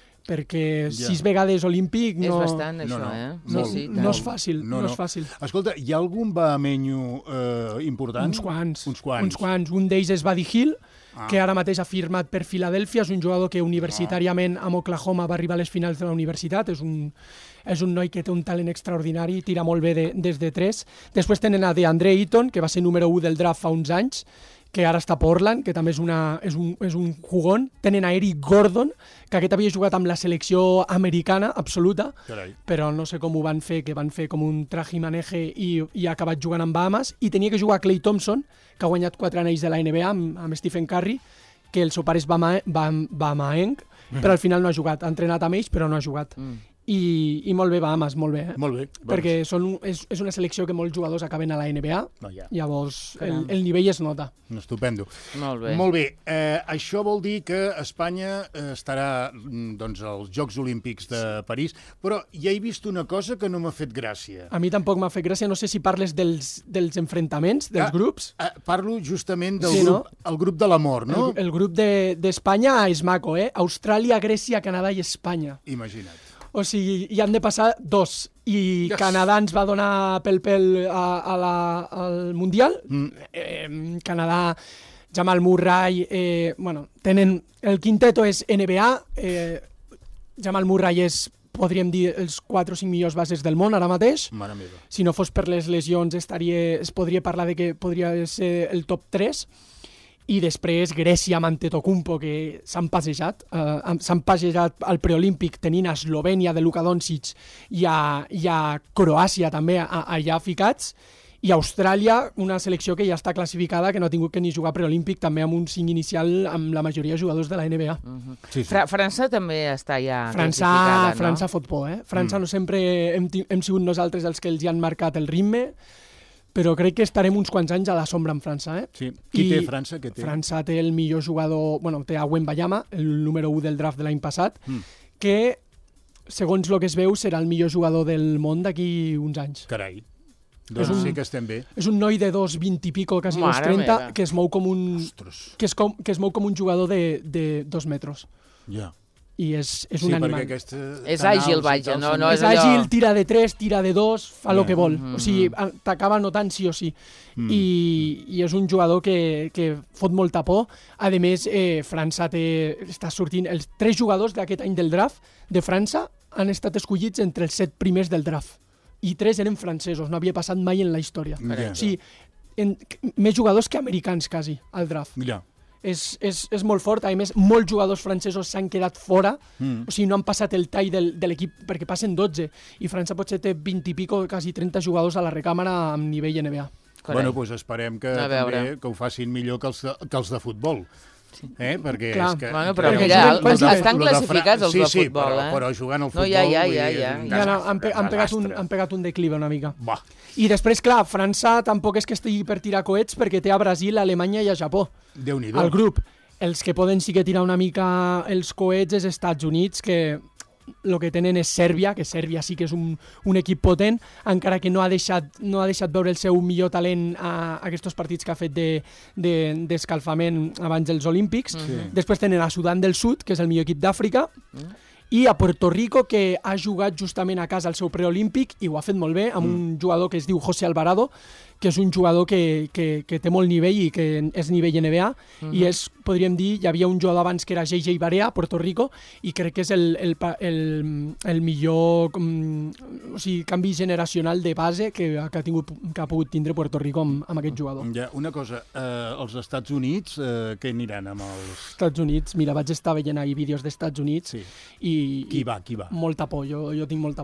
perquè Ja. sis vegades olímpic no... És bastant, això, no, no. eh? No, Sí, sí, no tant. és fàcil, no, no és fàcil. Escolta, hi ha algun bahamenyo eh, important? Uns quants. Uns quants. Uns quants. Un d'ells és Buddy Hill, Ah. que ara mateix ha firmat per Filadèlfia. És un jugador que universitàriament amb Oklahoma va arribar a les finals de la universitat. És un, és un noi que té un talent extraordinari, tira molt bé de, des de tres. Després tenen a DeAndre Ayton, que va ser número u del draft fa uns anys, que ara està a Portland, que també és, una, és, un, és un jugón. Tenen a Eric Gordon, que aquest havia jugat amb la selecció americana absoluta, Carai. però no sé com ho van fer, que van fer com un traji-maneje i, i ha acabat jugant amb Bahamas, i tenia que jugar Klay Thompson, que ha guanyat quatre anells de la N B A amb, amb Stephen Curry, que el seu pare és bama, bam, bamaenc, però al final no ha jugat. Ha entrenat amb ells, però no ha jugat. Mm. I, I molt bé Bahamas, molt bé. Eh? Molt bé. Perquè són, un- és, és una selecció que molts jugadors acaben a la N B A, No, ja. llavors el, Caram. el nivell es nota. Estupendo. Molt bé. Molt bé. Eh, això vol dir que Espanya eh, estarà mm, doncs, als Jocs Olímpics de París, però ja he vist una cosa que no m'ha fet gràcia. A mi tampoc m'ha fet gràcia, no sé si parles dels, dels enfrontaments, dels Ah, grups. Eh, parlo justament del Sí, grup, no? el grup de l'amor, no? El, el grup de- d'Espanya de, és maco, eh? Austràlia, Grècia, Canadà i Espanya. Imagina't. O sigui, hi han de passar dos. I Yes. Canadà ens va donar pel pèl a, a la, al Mundial. Mm. Eh, Canadà, Jamal Murray... Eh, bueno, tenen... El quinteto és N B A. Eh, Jamal Murray és, podríem dir, els quatre o cinc millors bases del món ara mateix. Mare meva. Si no fos per les lesions, estaria, es podria parlar de que podria ser el top tres. I després Grècia amb Antetokounmpo, que s'han passejat, eh, s'han passejat al preolímpic tenint a Eslovènia de Luka Doncic i a, i a Croàcia també a, allà ficats, i Austràlia, una selecció que ja està classificada, que no ha tingut que ni jugar preolímpic, també amb un cinc inicial amb la majoria de jugadors de la N B A. Mhm. Sí, sí. Fra França també està ja França, classificada, no? França fot por, eh? França Mm. no sempre hem, ti- hem sigut nosaltres els que els hi han marcat el ritme, però crec que estarem uns quants anys a la sombra en França, eh? Sí. Qui I té França? Què té? França té el millor jugador, bueno, té a Wembanyama, el número u del draft de l'any passat, Mm. que, segons el que es veu, serà el millor jugador del món d'aquí uns anys. Carai. Doncs És un- sí que estem bé. És un noi de dos vint i pico, quasi dos Mare trenta, meva. que es mou com un, Ostres. que es, com, que es mou com un jugador de, de dos metres. Ja. I és, és sí, un perquè animal. aquesta... És tan àgil, alts i vaja, tal, no- són- no és allò- àgil, tira de tres, tira de dos, fa el Ja. que vol. Mhm. O sigui, a- t'acaba notant sí o sí. Mm. I, I és un jugador que, que fot molta por. A més, eh, França té, està sortint... Els tres jugadors d'aquest any del draft de França han estat escollits entre els set primers del draft. I tres eren francesos, no havia passat mai en la història. Ja. O sigui, en, més jugadors que americans, quasi, al draft. Ja. És, és, és molt fort. A més, molts jugadors francesos s'han quedat fora, Mm. o sigui, no han passat el tall del, de l'equip, perquè passen dotze, i França potser té vint i pico, quasi trenta jugadors a la recàmera amb nivell N B A. Carai. Bueno, doncs esperem que, A veure. també, que ho facin millor que els de, que els de futbol. Eh? Perquè Clar. és que... Bueno, però perquè mira, lo de- els- lo de- estan lo de Fra- classificats els sí, de sí, futbol, però, eh? però jugant al No, futbol... ja, ja, vull ja, dir, ja, és un ja. Ja, no, desastre, han, pe han, pegat un, desastre. han pegat un declive una mica. Bah, I després, clar, França tampoc és que estigui per tirar coets perquè té a Brasil, a Alemanya i a Japó. Déu-n'hi-do. Al grup. Els que poden sí que tirar una mica els coets és Estats Units, que el que tenen és Sèrbia, que Sèrbia sí que és un, un equip potent, encara que no ha deixat, no ha deixat veure el seu millor talent a, a aquests partits que ha fet d'escalfament de, de, abans dels Olímpics. Sí. Després tenen a Sudan del Sud, que és el millor equip d'Àfrica, i a Puerto Rico, que ha jugat justament a casa el seu preolímpic i ho ha fet molt bé, amb un jugador que es diu José Alvarado, que és un jugador que, que, que té molt nivell i que és nivell N B A, Mhm. i és, podríem dir, hi havia un jugador abans que era J J Barea a Puerto Rico, i crec que és el, el, pa- el, el millor com, o sigui, canvi generacional de base que, ha- que, ha, tingut, que ha pogut tindre Puerto Rico amb, amb aquest jugador. Ja, una cosa, eh, els Estats Units, eh, què aniran amb els... Estats Units, mira, vaig estar veient ahir vídeos d'Estats Units Sí. i, Qui va, qui va? molta por, jo, jo tinc molta por, eh?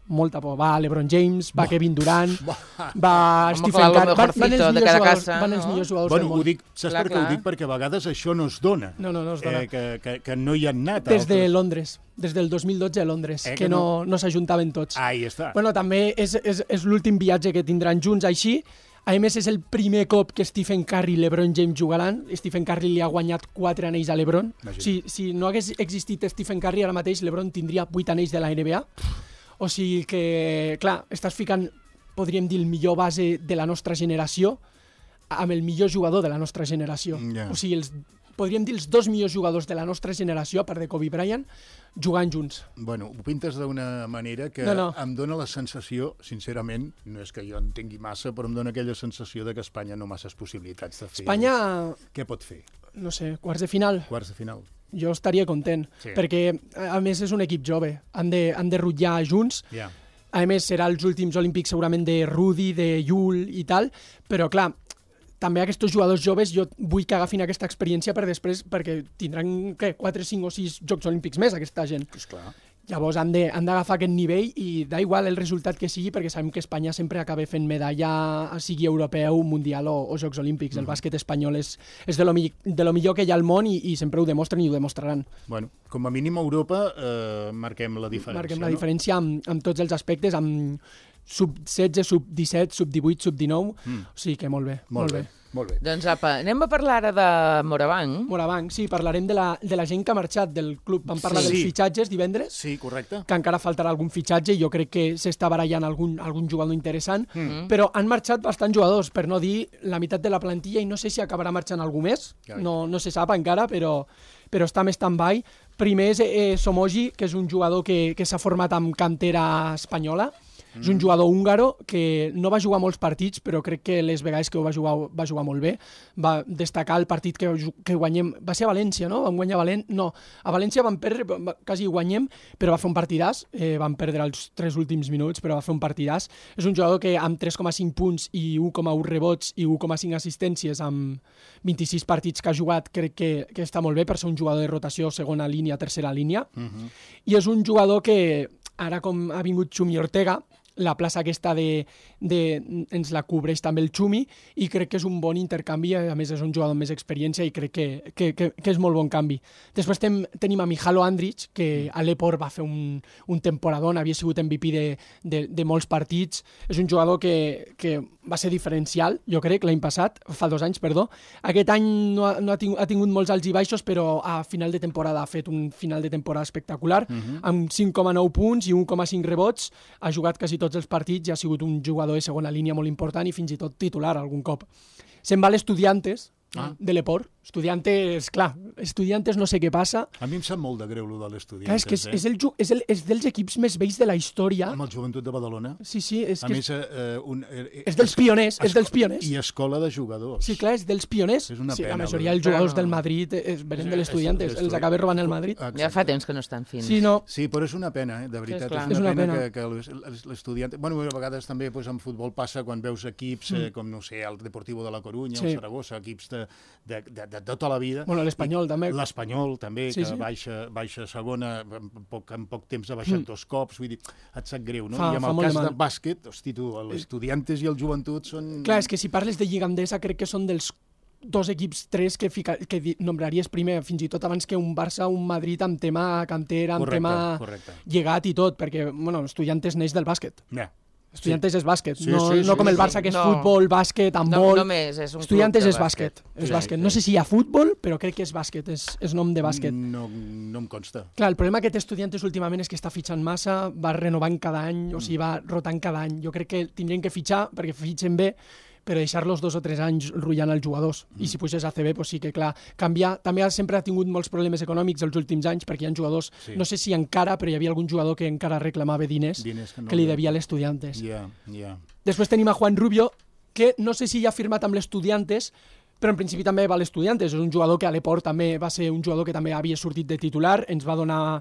molta por. Va LeBron James, va Kevin Durant, va Home, Stephen clar, lo Curry, van, van, els mejorcito de millors cada jugadors, casa, van els no? millors jugadors Bueno, del ho món. dic, saps Clar, per què ho clar. dic? Perquè a vegades això no es dona. No, no, no es dona. Eh, que, que, que no hi ha anat. Des de altres. Londres, des del dos mil dotze a Londres, Eh, que que no, no s'ajuntaven tots. Ahí està. Bueno, també és, és, és l'últim viatge que tindran junts, així. A més, és el primer cop que Stephen Curry i LeBron James jugaran. Stephen Curry li ha guanyat quatre anells a LeBron. Si, si no hagués existit Stephen Curry, ara mateix LeBron tindria vuit anells de la N B A. O sigui que, clar, estàs ficant, podríem dir, el millor base de la nostra generació amb el millor jugador de la nostra generació. Yeah. O sigui, els, podríem dir els dos millors jugadors de la nostra generació, a part de Kobe Bryant, jugant junts. Bueno, ho pintes d'una manera que No, no. em dona la sensació, sincerament, no és que jo en tingui massa, però em dona aquella sensació de que Espanya no masses possibilitats de fer. Espanya, Què pot fer? no sé, quarts de final. Quarts de final. Jo estaria content, Sí. perquè a més és un equip jove, han de, han de rutllar junts. Ja. A més, serà els últims olímpics segurament de Rudy, de Yul i tal, però clar, també aquests jugadors joves jo vull que agafin aquesta experiència per després, perquè tindran què, quatre, cinc o sis Jocs Olímpics més aquesta gent. Esclar. Llavors han de- han d'agafar aquest nivell i da igual el resultat que sigui, perquè sabem que Espanya sempre acaba fent medalla, sigui europeu, mundial o, o Jocs Olímpics. El bàsquet espanyol és, és de, lo mi, de lo millor que hi ha al món i, i sempre ho demostren i ho demostraran. Bueno, com a mínim a Europa eh, marquem la diferència. Marquem la no? diferència amb, amb tots els aspectes, amb sub setze, sub disset, sub divuit, sub dinou, Mm. o sigui que molt bé. Molt bé, molt bé. Doncs apa, anem a parlar ara de Morabanc. Morabanc, sí, parlarem de la, de la gent que ha marxat del club. Vam parlar Sí. dels fitxatges divendres. Sí, correcte. Que encara faltarà algun fitxatge, jo crec que s'està barallant algun, algun jugador interessant, Mm. però han marxat bastants jugadors, per no dir la meitat de la plantilla, i no sé si acabarà marxant algú més, Carai. no, no se sap encara, però, però està en stand-by. Primer és eh, Somoji, que és un jugador que, que s'ha format amb cantera espanyola. És un jugador húngaro que no va jugar molts partits, però crec que les vegades que ho va jugar, va jugar molt bé. Va destacar el partit que, que guanyem... Va ser a València, no? Vam guanyar a València... No, a València vam perdre, va- quasi guanyem, però va fer un partidàs. Eh, vam perdre els tres últims minuts, però va fer un partidàs. És un jugador que amb tres coma cinc punts i un coma u rebots i un coma cinc assistències amb vint-i-sis partits que ha jugat, crec que, que està molt bé per ser un jugador de rotació, segona línia, tercera línia. Mhm. I és un jugador que, ara com ha vingut Xumi Ortega, la plaça aquesta de, de, ens la cobreix també el Xumi i crec que és un bon intercanvi, a més és un jugador amb més experiència i crec que, que, que, que és molt bon canvi. Després tem, tenim a Mijalo Andrić, que a l'Epor va fer un, un temporadón, havia sigut M V P de, de, de molts partits, és un jugador que, que va ser diferencial, jo crec, l'any passat, fa dos anys, perdó. Aquest any no ha, no ha, tingut, ha tingut molts alts i baixos, però a final de temporada ha fet un final de temporada espectacular, Mhm. amb cinc coma nou punts i un coma cinc rebots, ha jugat quasi tots els partits i ha sigut un jugador de segona línia molt important i fins i tot titular algun cop. Se'n va a l'Estudiantes, Ah. de l'Epor. Estudiantes, clar, Estudiantes no sé què passa. A mi em sap molt de greu, lo de l'Estudiantes. Clar, és que és, eh? és, el, ju- és, el, és dels equips més vells de la història. Amb el Joventut de Badalona. Sí, sí, és a que més, eh, un, eh, és dels pioners, és dels pioners. I escola de jugadors. Sí, clar, és dels pioners. És una sí, pena, la majoria lo de- dels jugadors Però no. del Madrid es venen de És- l'Estudiantes, és- els és- acaba robant el Madrid. Ja fa temps que no estan fins. Sí, no. Sí, però és una pena, eh? De veritat. clar. és, una És una pena, pena. que, que l'es- l'estudiant... Bueno, a vegades també doncs, en futbol passa quan veus equips eh, Mm. com, no sé, el Deportivo de la Corunya, Sí. el Saragossa, equips de, de, de, de tota la vida. Bueno, l'Espanyol també. L'Espanyol també, Sí, que sí. baixa, baixa a segona, en poc, en poc temps ha baixat Mm. dos cops, vull dir, et sap greu, no? Fa- I amb fa el molt cas de de mal. bàsquet, hosti, tu, l'Estudiantes i el Joventut són... Clar, és que si parles de Lliga Endesa crec que són dels dos equips, tres que, fica, que di- nombraries primer, fins i tot abans que un Barça o un Madrid amb tema cantera, amb Correcte, tema correcte. llegat i tot, perquè, bueno, Estudiantes neix del bàsquet. Ja. Estudiantes és bàsquet, Sí, no, sí, no sí, com el sí. Barça, que és No. futbol, bàsquet, No, handbol. només és un club Estudiantes de és bàsquet. bàsquet. És Sí, bàsquet. sí. No sé si hi ha futbol, però crec que és bàsquet, és, és nom de bàsquet. No, no em consta. Clar, el problema que té Estudiantes últimament és que està fitxant massa, va renovant cada any, o sigui, va rotant cada any. Jo crec que tindrien que fitxar, perquè fitxen bé, però deixar-los dos o tres anys rotllant els jugadors. I si puges a C B, doncs sí que, clar, canviar... També ha- sempre ha tingut molts problemes econòmics els últims anys, perquè hi ha jugadors, Sí. no sé si encara, però hi havia algun jugador que encara reclamava diners, Diners que no que li li- devia a l'Estudiantes. Ja, ja. Després tenim a Juan Rubio, que no sé si ja ha firmat amb l'Estudiantes, però en principi també va a l'Estudiantes. És un jugador que a l'Eport també va ser un jugador que també havia sortit de titular, ens va donar...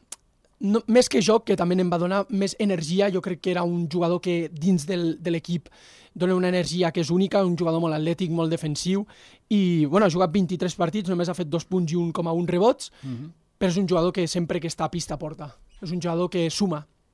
No, més que joc, que també em va donar més energia, jo crec que era un jugador que dins del, de l'equip dona una energia que és única, un jugador molt atlètic, molt defensiu, i bueno, ha jugat vint-i-tres partits, només ha fet dos punts i un coma un rebots, Mhm. però és un jugador que sempre que està a pista porta. És un jugador que suma.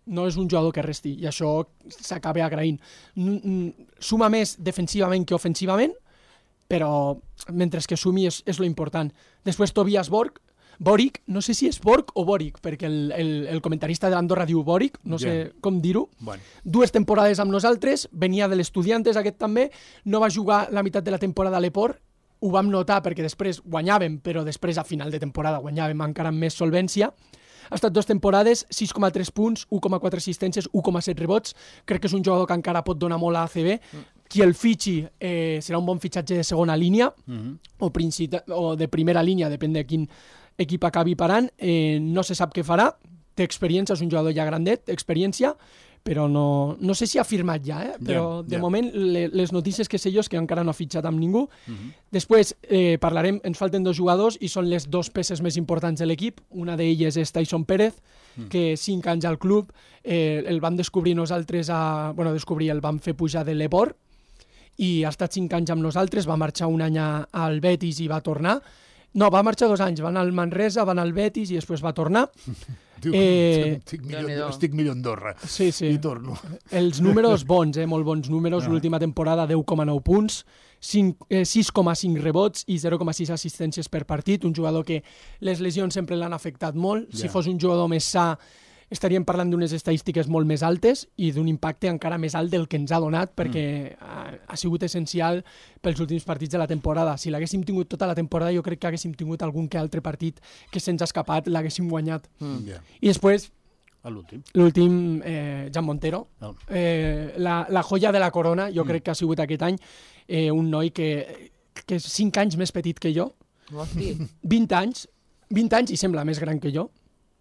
no és un jugador que resti, i això s'acaba agraint. Suma més defensivament que ofensivament, però mentre que sumi és, és lo important. Després Tobias Borg, Boric, no sé si és Borg o Boric, perquè el, el, el comentarista de l'Andorra diu Boric, no sé yeah. com dir-ho. Bueno. Dues temporades amb nosaltres, venia de l'Estudiantes, aquest també, no va jugar la meitat de la temporada a l'Eport, ho vam notar perquè després guanyàvem, però després a final de temporada guanyàvem encara amb més solvència. Ha estat dues temporades, sis coma tres punts, u coma quatre assistències, u coma set rebots. Crec que és un jugador que encara pot donar molt a A C B. Mm. Qui el fitxi eh, serà un bon fitxatge de segona línia mm-hmm. o, principi, o de primera línia, depèn de quin equip acabi parant. Eh, no se sap què farà. Té experiència, és un jugador ja grandet, té experiència, però no, no sé si ha firmat ja, eh? Però yeah, de yeah. moment le, les notícies que sé jo és que encara no ha fitxat amb ningú. Mm-hmm. Després eh, parlarem, ens falten dos jugadors i són les dos peces més importants de l'equip. Una d'elles és Tyson Pérez, mm. que cinc anys al club, eh, el vam descobrir nosaltres, a, bueno, descobrir, el vam fer pujar de l'Eport i ha estat cinc anys amb nosaltres, va marxar un any al Betis i va tornar. No, va marxar dos anys, va anar al Manresa, va anar al Betis i després va tornar. Diu, eh, estic, millor, estic millor a Andorra sí, sí. i torno. Els números bons, eh, molt bons números. Ah. L'última temporada deu coma nou punts, sis coma cinc rebots i zero coma sis assistències per partit. Un jugador que les lesions sempre l'han afectat molt. Yeah. Si fos un jugador més sa, estaríem parlant d'unes estadístiques molt més altes i d'un impacte encara més alt del que ens ha donat, perquè mm. ha, ha sigut essencial pels últims partits de la temporada. Si l'haguéssim tingut tota la temporada, jo crec que haguéssim tingut algun que altre partit que se'ns ha escapat, l'haguéssim guanyat. Mm. Yeah. I després, l'últim, l'últim eh, Jan Montero, no. eh, la, la joia de la corona, jo mm. crec que ha sigut aquest any, eh, un noi que, que és cinc anys més petit que jo, vint anys, vint anys i sembla més gran que jo.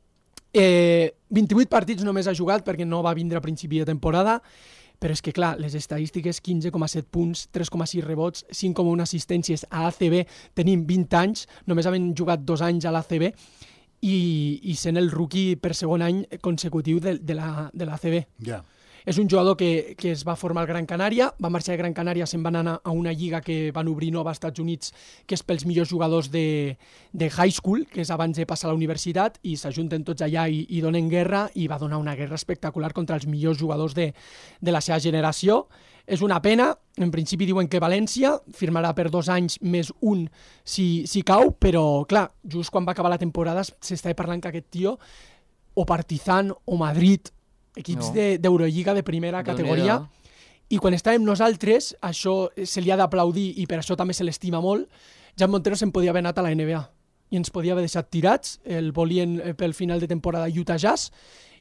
Eh, vint-i-vuit partits només ha jugat perquè no va vindre a principi de temporada, però és que clar, les estadístiques, quinze coma set punts, tres coma sis rebots, cinc coma un assistències a A C B, tenim vint anys, només havent jugat dos anys a l'A C B i, i sent el rookie per segon any consecutiu de, de la de l'A C B. Ja. Yeah. És un jugador que, que es va formar al Gran Canària, va marxar de Gran Canària, se'n va anar a una lliga que van obrir nova als Estats Units, que és pels millors jugadors de, de high school, que és abans de passar a la universitat, i s'ajunten tots allà i, i donen guerra, i va donar una guerra espectacular contra els millors jugadors de, de la seva generació. És una pena, en principi diuen que València firmarà per dos anys més un si, si cau, però clar, just quan va acabar la temporada s'estava parlant que aquest tio, o Partizan o Madrid, equips no. d'Eurolliga de, de primera categoria, i quan estàvem nosaltres, això se li ha d'aplaudir i per això també se l'estima molt. Jan Montero se'n podia haver anat a la N B A i ens podia haver deixat tirats, el volien pel final de temporada Utah Jazz,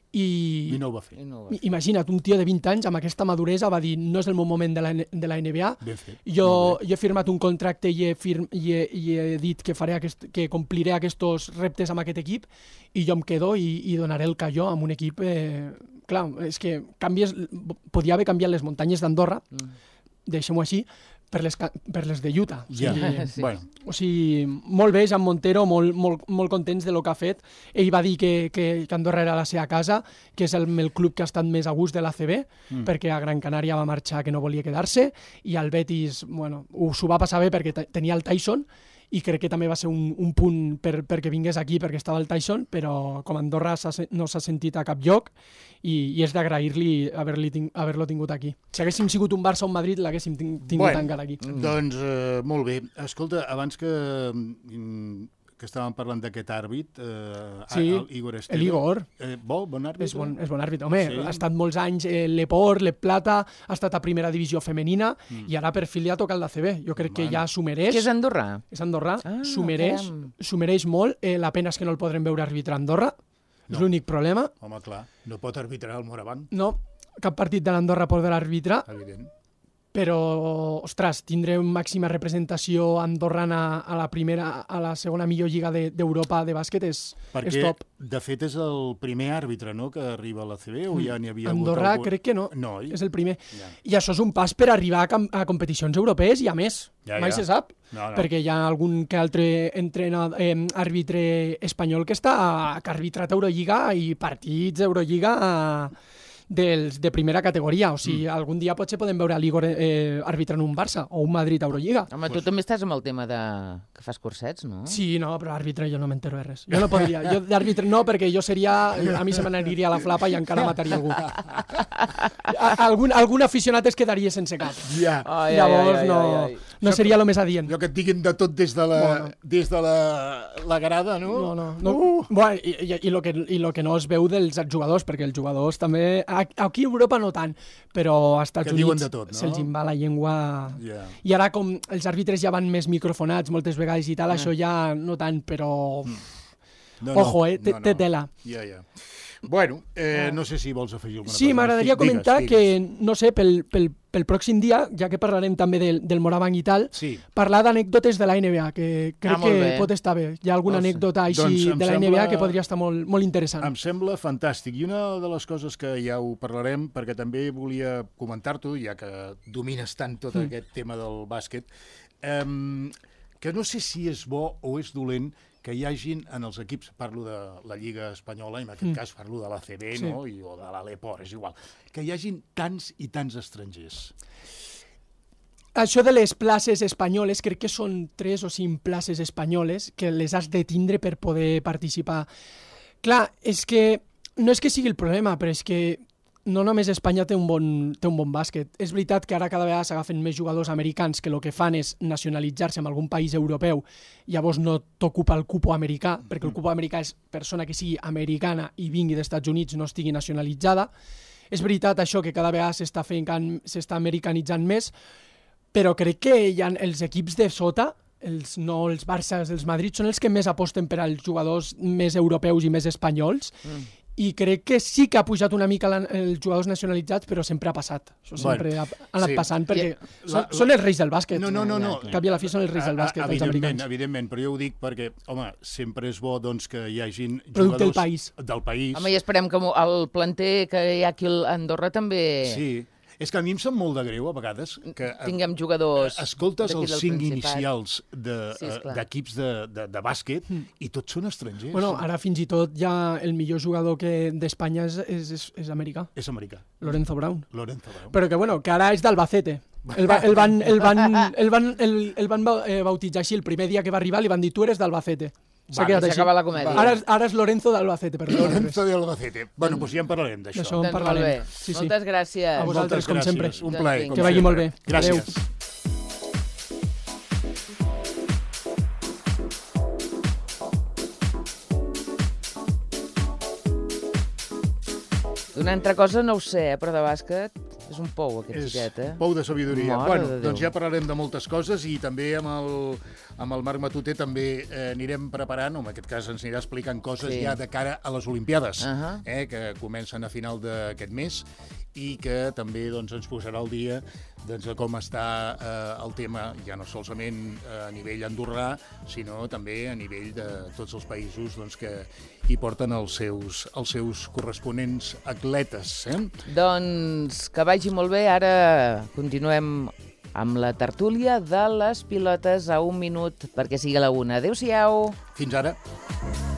i, I no ho va fer. No ho va fer. Imagina't, un tio de vint anys amb aquesta maduresa va dir no és el meu moment de la, de la N B A. Jo, jo he firmat un contracte i he, firm, i he, i he dit que, faré aquest, que compliré aquests reptes amb aquest equip i jo em quedo i, i donaré el calló amb un equip... Eh, clar, és que canvies, podia haver canviat les muntanyes d'Andorra, mm. deixem-ho així, per les, per les de Utah. Ja, o sigui, sí. bueno. O sigui, molt bé, Jan Montero, molt, molt, molt contents de lo que ha fet. Ell va dir que, que, que Andorra era la seva casa, que és el, el club que ha estat més a gust de l'A C B, mm. perquè a Gran Canària va marxar que no volia quedar-se, i al Betis, bueno, s'ho va passar bé perquè tenia el Tyson, i crec que també va ser un, un punt per, perquè vingués aquí, perquè estava el Tyson, però com a Andorra no s'ha sentit a cap lloc, i, i és d'agrair-li haver-lo ting, haver tingut aquí. Si haguéssim sigut un Barça o un Madrid, l'haguéssim tingut bueno, encara aquí. Mm. Doncs uh, molt bé. Escolta, abans que... Mm, que estàvem parlant d'aquest àrbit, eh, sí, el Igor Esteve. El Igor. Eh, bo, bon àrbit. És bon, és bon àrbit. Home, sí. Ha estat molts anys eh, l'Eport, l'E Plata, ha estat a primera divisió femenina, mm. i ara per fi li ha tocat l'A C B. Jo crec bueno. que ja s'ho mereix. Que és Andorra? És Andorra. Ah, s'ho mereix, s'ho mereix molt. Eh, la pena és que no el podrem veure arbitrar a Andorra. No. És l'únic problema. Home, clar, no pot arbitrar el Moravant. No, cap partit de l'Andorra podrà arbitrar. Evident. Però, ostres, tindré una màxima representació andorrana a la primera, a la segona millor lliga d'Europa de, de bàsquet és, Perquè, és top. de fet, és el primer àrbitre, no?, que arriba a l'A C B, o ja n'hi havia Andorra, hagut algun... crec que no, no és el primer. Ja. I això és un pas per arribar a, a competicions europees i a més, ja, mai ja. se sap, no, no. perquè hi ha algun que altre entrena, eh, àrbitre espanyol que està que ha arbitrat Eurolliga i partits Eurolliga... Eh, dels de primera categoria. O sigui, mm. algun dia potser podem veure l'Igor eh, arbitrant un Barça o un Madrid Eurolliga. Home, tu també estàs amb el tema de... que fas cursets, no? Sí, no, però àrbitre jo no m'entero de res. Jo no podria. Jo d'àrbitre no, perquè jo seria... A mi se m'aniria la flapa i encara mataria algú. Algun, algun aficionat es quedaria sense cap. Ja. Ai, Llavors ai, ai, no, ai, ai. no seria el més adient. Jo que et diguin de tot des de la, bueno. des de la, la grada, no? No, no. no. Uh. Bueno, i, i, i, lo que, i lo que no es veu dels jugadors, perquè els jugadors també... Aquí a Europa no tant, però als Estats Units tot, no? se'ls en va la llengua... Yeah. I ara, com els àrbitres ja van més microfonats moltes vegades i tal, mm. això ja no tant, però... Mm. No, no, Ojo, eh? Té, no, no. té tela. Ja, ja. Bueno, eh, no sé si vols afegir alguna sí, cosa. Sí, m'agradaria comentar digues, digues. que, no sé, pel, pel, pel pròxim dia, ja que parlarem també del, del Morabanc i tal, sí. parlar d'anècdotes de la N B A, que crec ah, que bé. pot estar bé. Hi ha alguna no anècdota així doncs de la N B A sembla, que podria estar molt, molt interessant. Em sembla fantàstic. I una de les coses que ja ho parlarem, perquè també volia comentar-t'ho, ja que domines tant tot mm. aquest tema del bàsquet, eh, que no sé si és bo o és dolent que hi hagin en els equips, parlo de la Lliga Espanyola, i en aquest mm. cas parlo de l'A C B, sí. no? I, o de l'Aleport, és igual, que hi hagin tants i tants estrangers. Això de les places espanyoles, crec que són tres o cinc places espanyoles que les has de tindre per poder participar. Clar, és que no és que sigui el problema, però és que no només Espanya té un bon, té un bon bàsquet. És veritat que ara cada vegada s'agafen més jugadors americans que el que fan és nacionalitzar-se en algun país europeu, llavors no t'ocupa el cupo americà, perquè el cupo americà és persona que sigui americana i vingui dels Estats Units, no estigui nacionalitzada. És veritat això que cada vegada s'està fent, s'està americanitzant més, però crec que hi ha els equips de sota, els, no els Barças, els Madrid, són els que més aposten per als jugadors més europeus i més espanyols, mm. i crec que sí que ha pujat una mica la, els jugadors nacionalitzats, però sempre ha passat. Això sempre bueno, ha, ha anat sí. passant, perquè la, són, la, són els reis del bàsquet. No, no, no. no. Cap i a la fi són els reis del bàsquet, els americans. Evidentment, però jo ho dic perquè, home, sempre és bo doncs, que hi hagin Producte jugadors del país. del país. Home, i esperem que el planter que hi ha aquí a Andorra també... Sí. És que a mi em sap molt de greu, a vegades, que tinguem jugadors escoltes els cinc inicials d'equips de, de, de, de bàsquet mm. i tots són estrangers. Bueno, ara fins i tot ja el millor jugador que d'Espanya és, és, és, és americà. És americà. Lorenzo Brown. Lorenzo Brown. Però que, bueno, que ara és d'Albacete. El, va, el van, el van, el van, el, el van bautitzar així el primer dia que va arribar, li van dir, tu eres d'Albacete. S'ha quedat així. S'acaba la comèdia. Ara, ara és Lorenzo d'Albacete. Per Lorenzo d'Albacete. Bueno, doncs ja en parlarem d'això. D'això en parlarem. Doncs sí, sí. Moltes gràcies. A vosaltres, com sempre. Un plaer. Que vagi molt bé. Gràcies. Una altra cosa no ho sé, eh, però de bàsquet és un pou, aquest és xiquet, eh? Pou de sabidoria. Mare bueno, de doncs ja parlarem de moltes coses i també amb el, amb el Marc Matuter també eh, anirem preparant, o en aquest cas ens anirà explicant coses sí. ja de cara a les Olimpiades, uh -huh. eh, que comencen a final d'aquest mes i que també doncs, ens posarà al dia doncs, de com està eh, el tema, ja no solament a nivell andorrà, sinó també a nivell de tots els països doncs, que hi porten els seus, els seus corresponents atletes. Eh? Doncs que vagi molt bé. Ara continuem amb la tertúlia de les pilotes a un minut perquè sigui la una. Adéu-siau. Fins ara.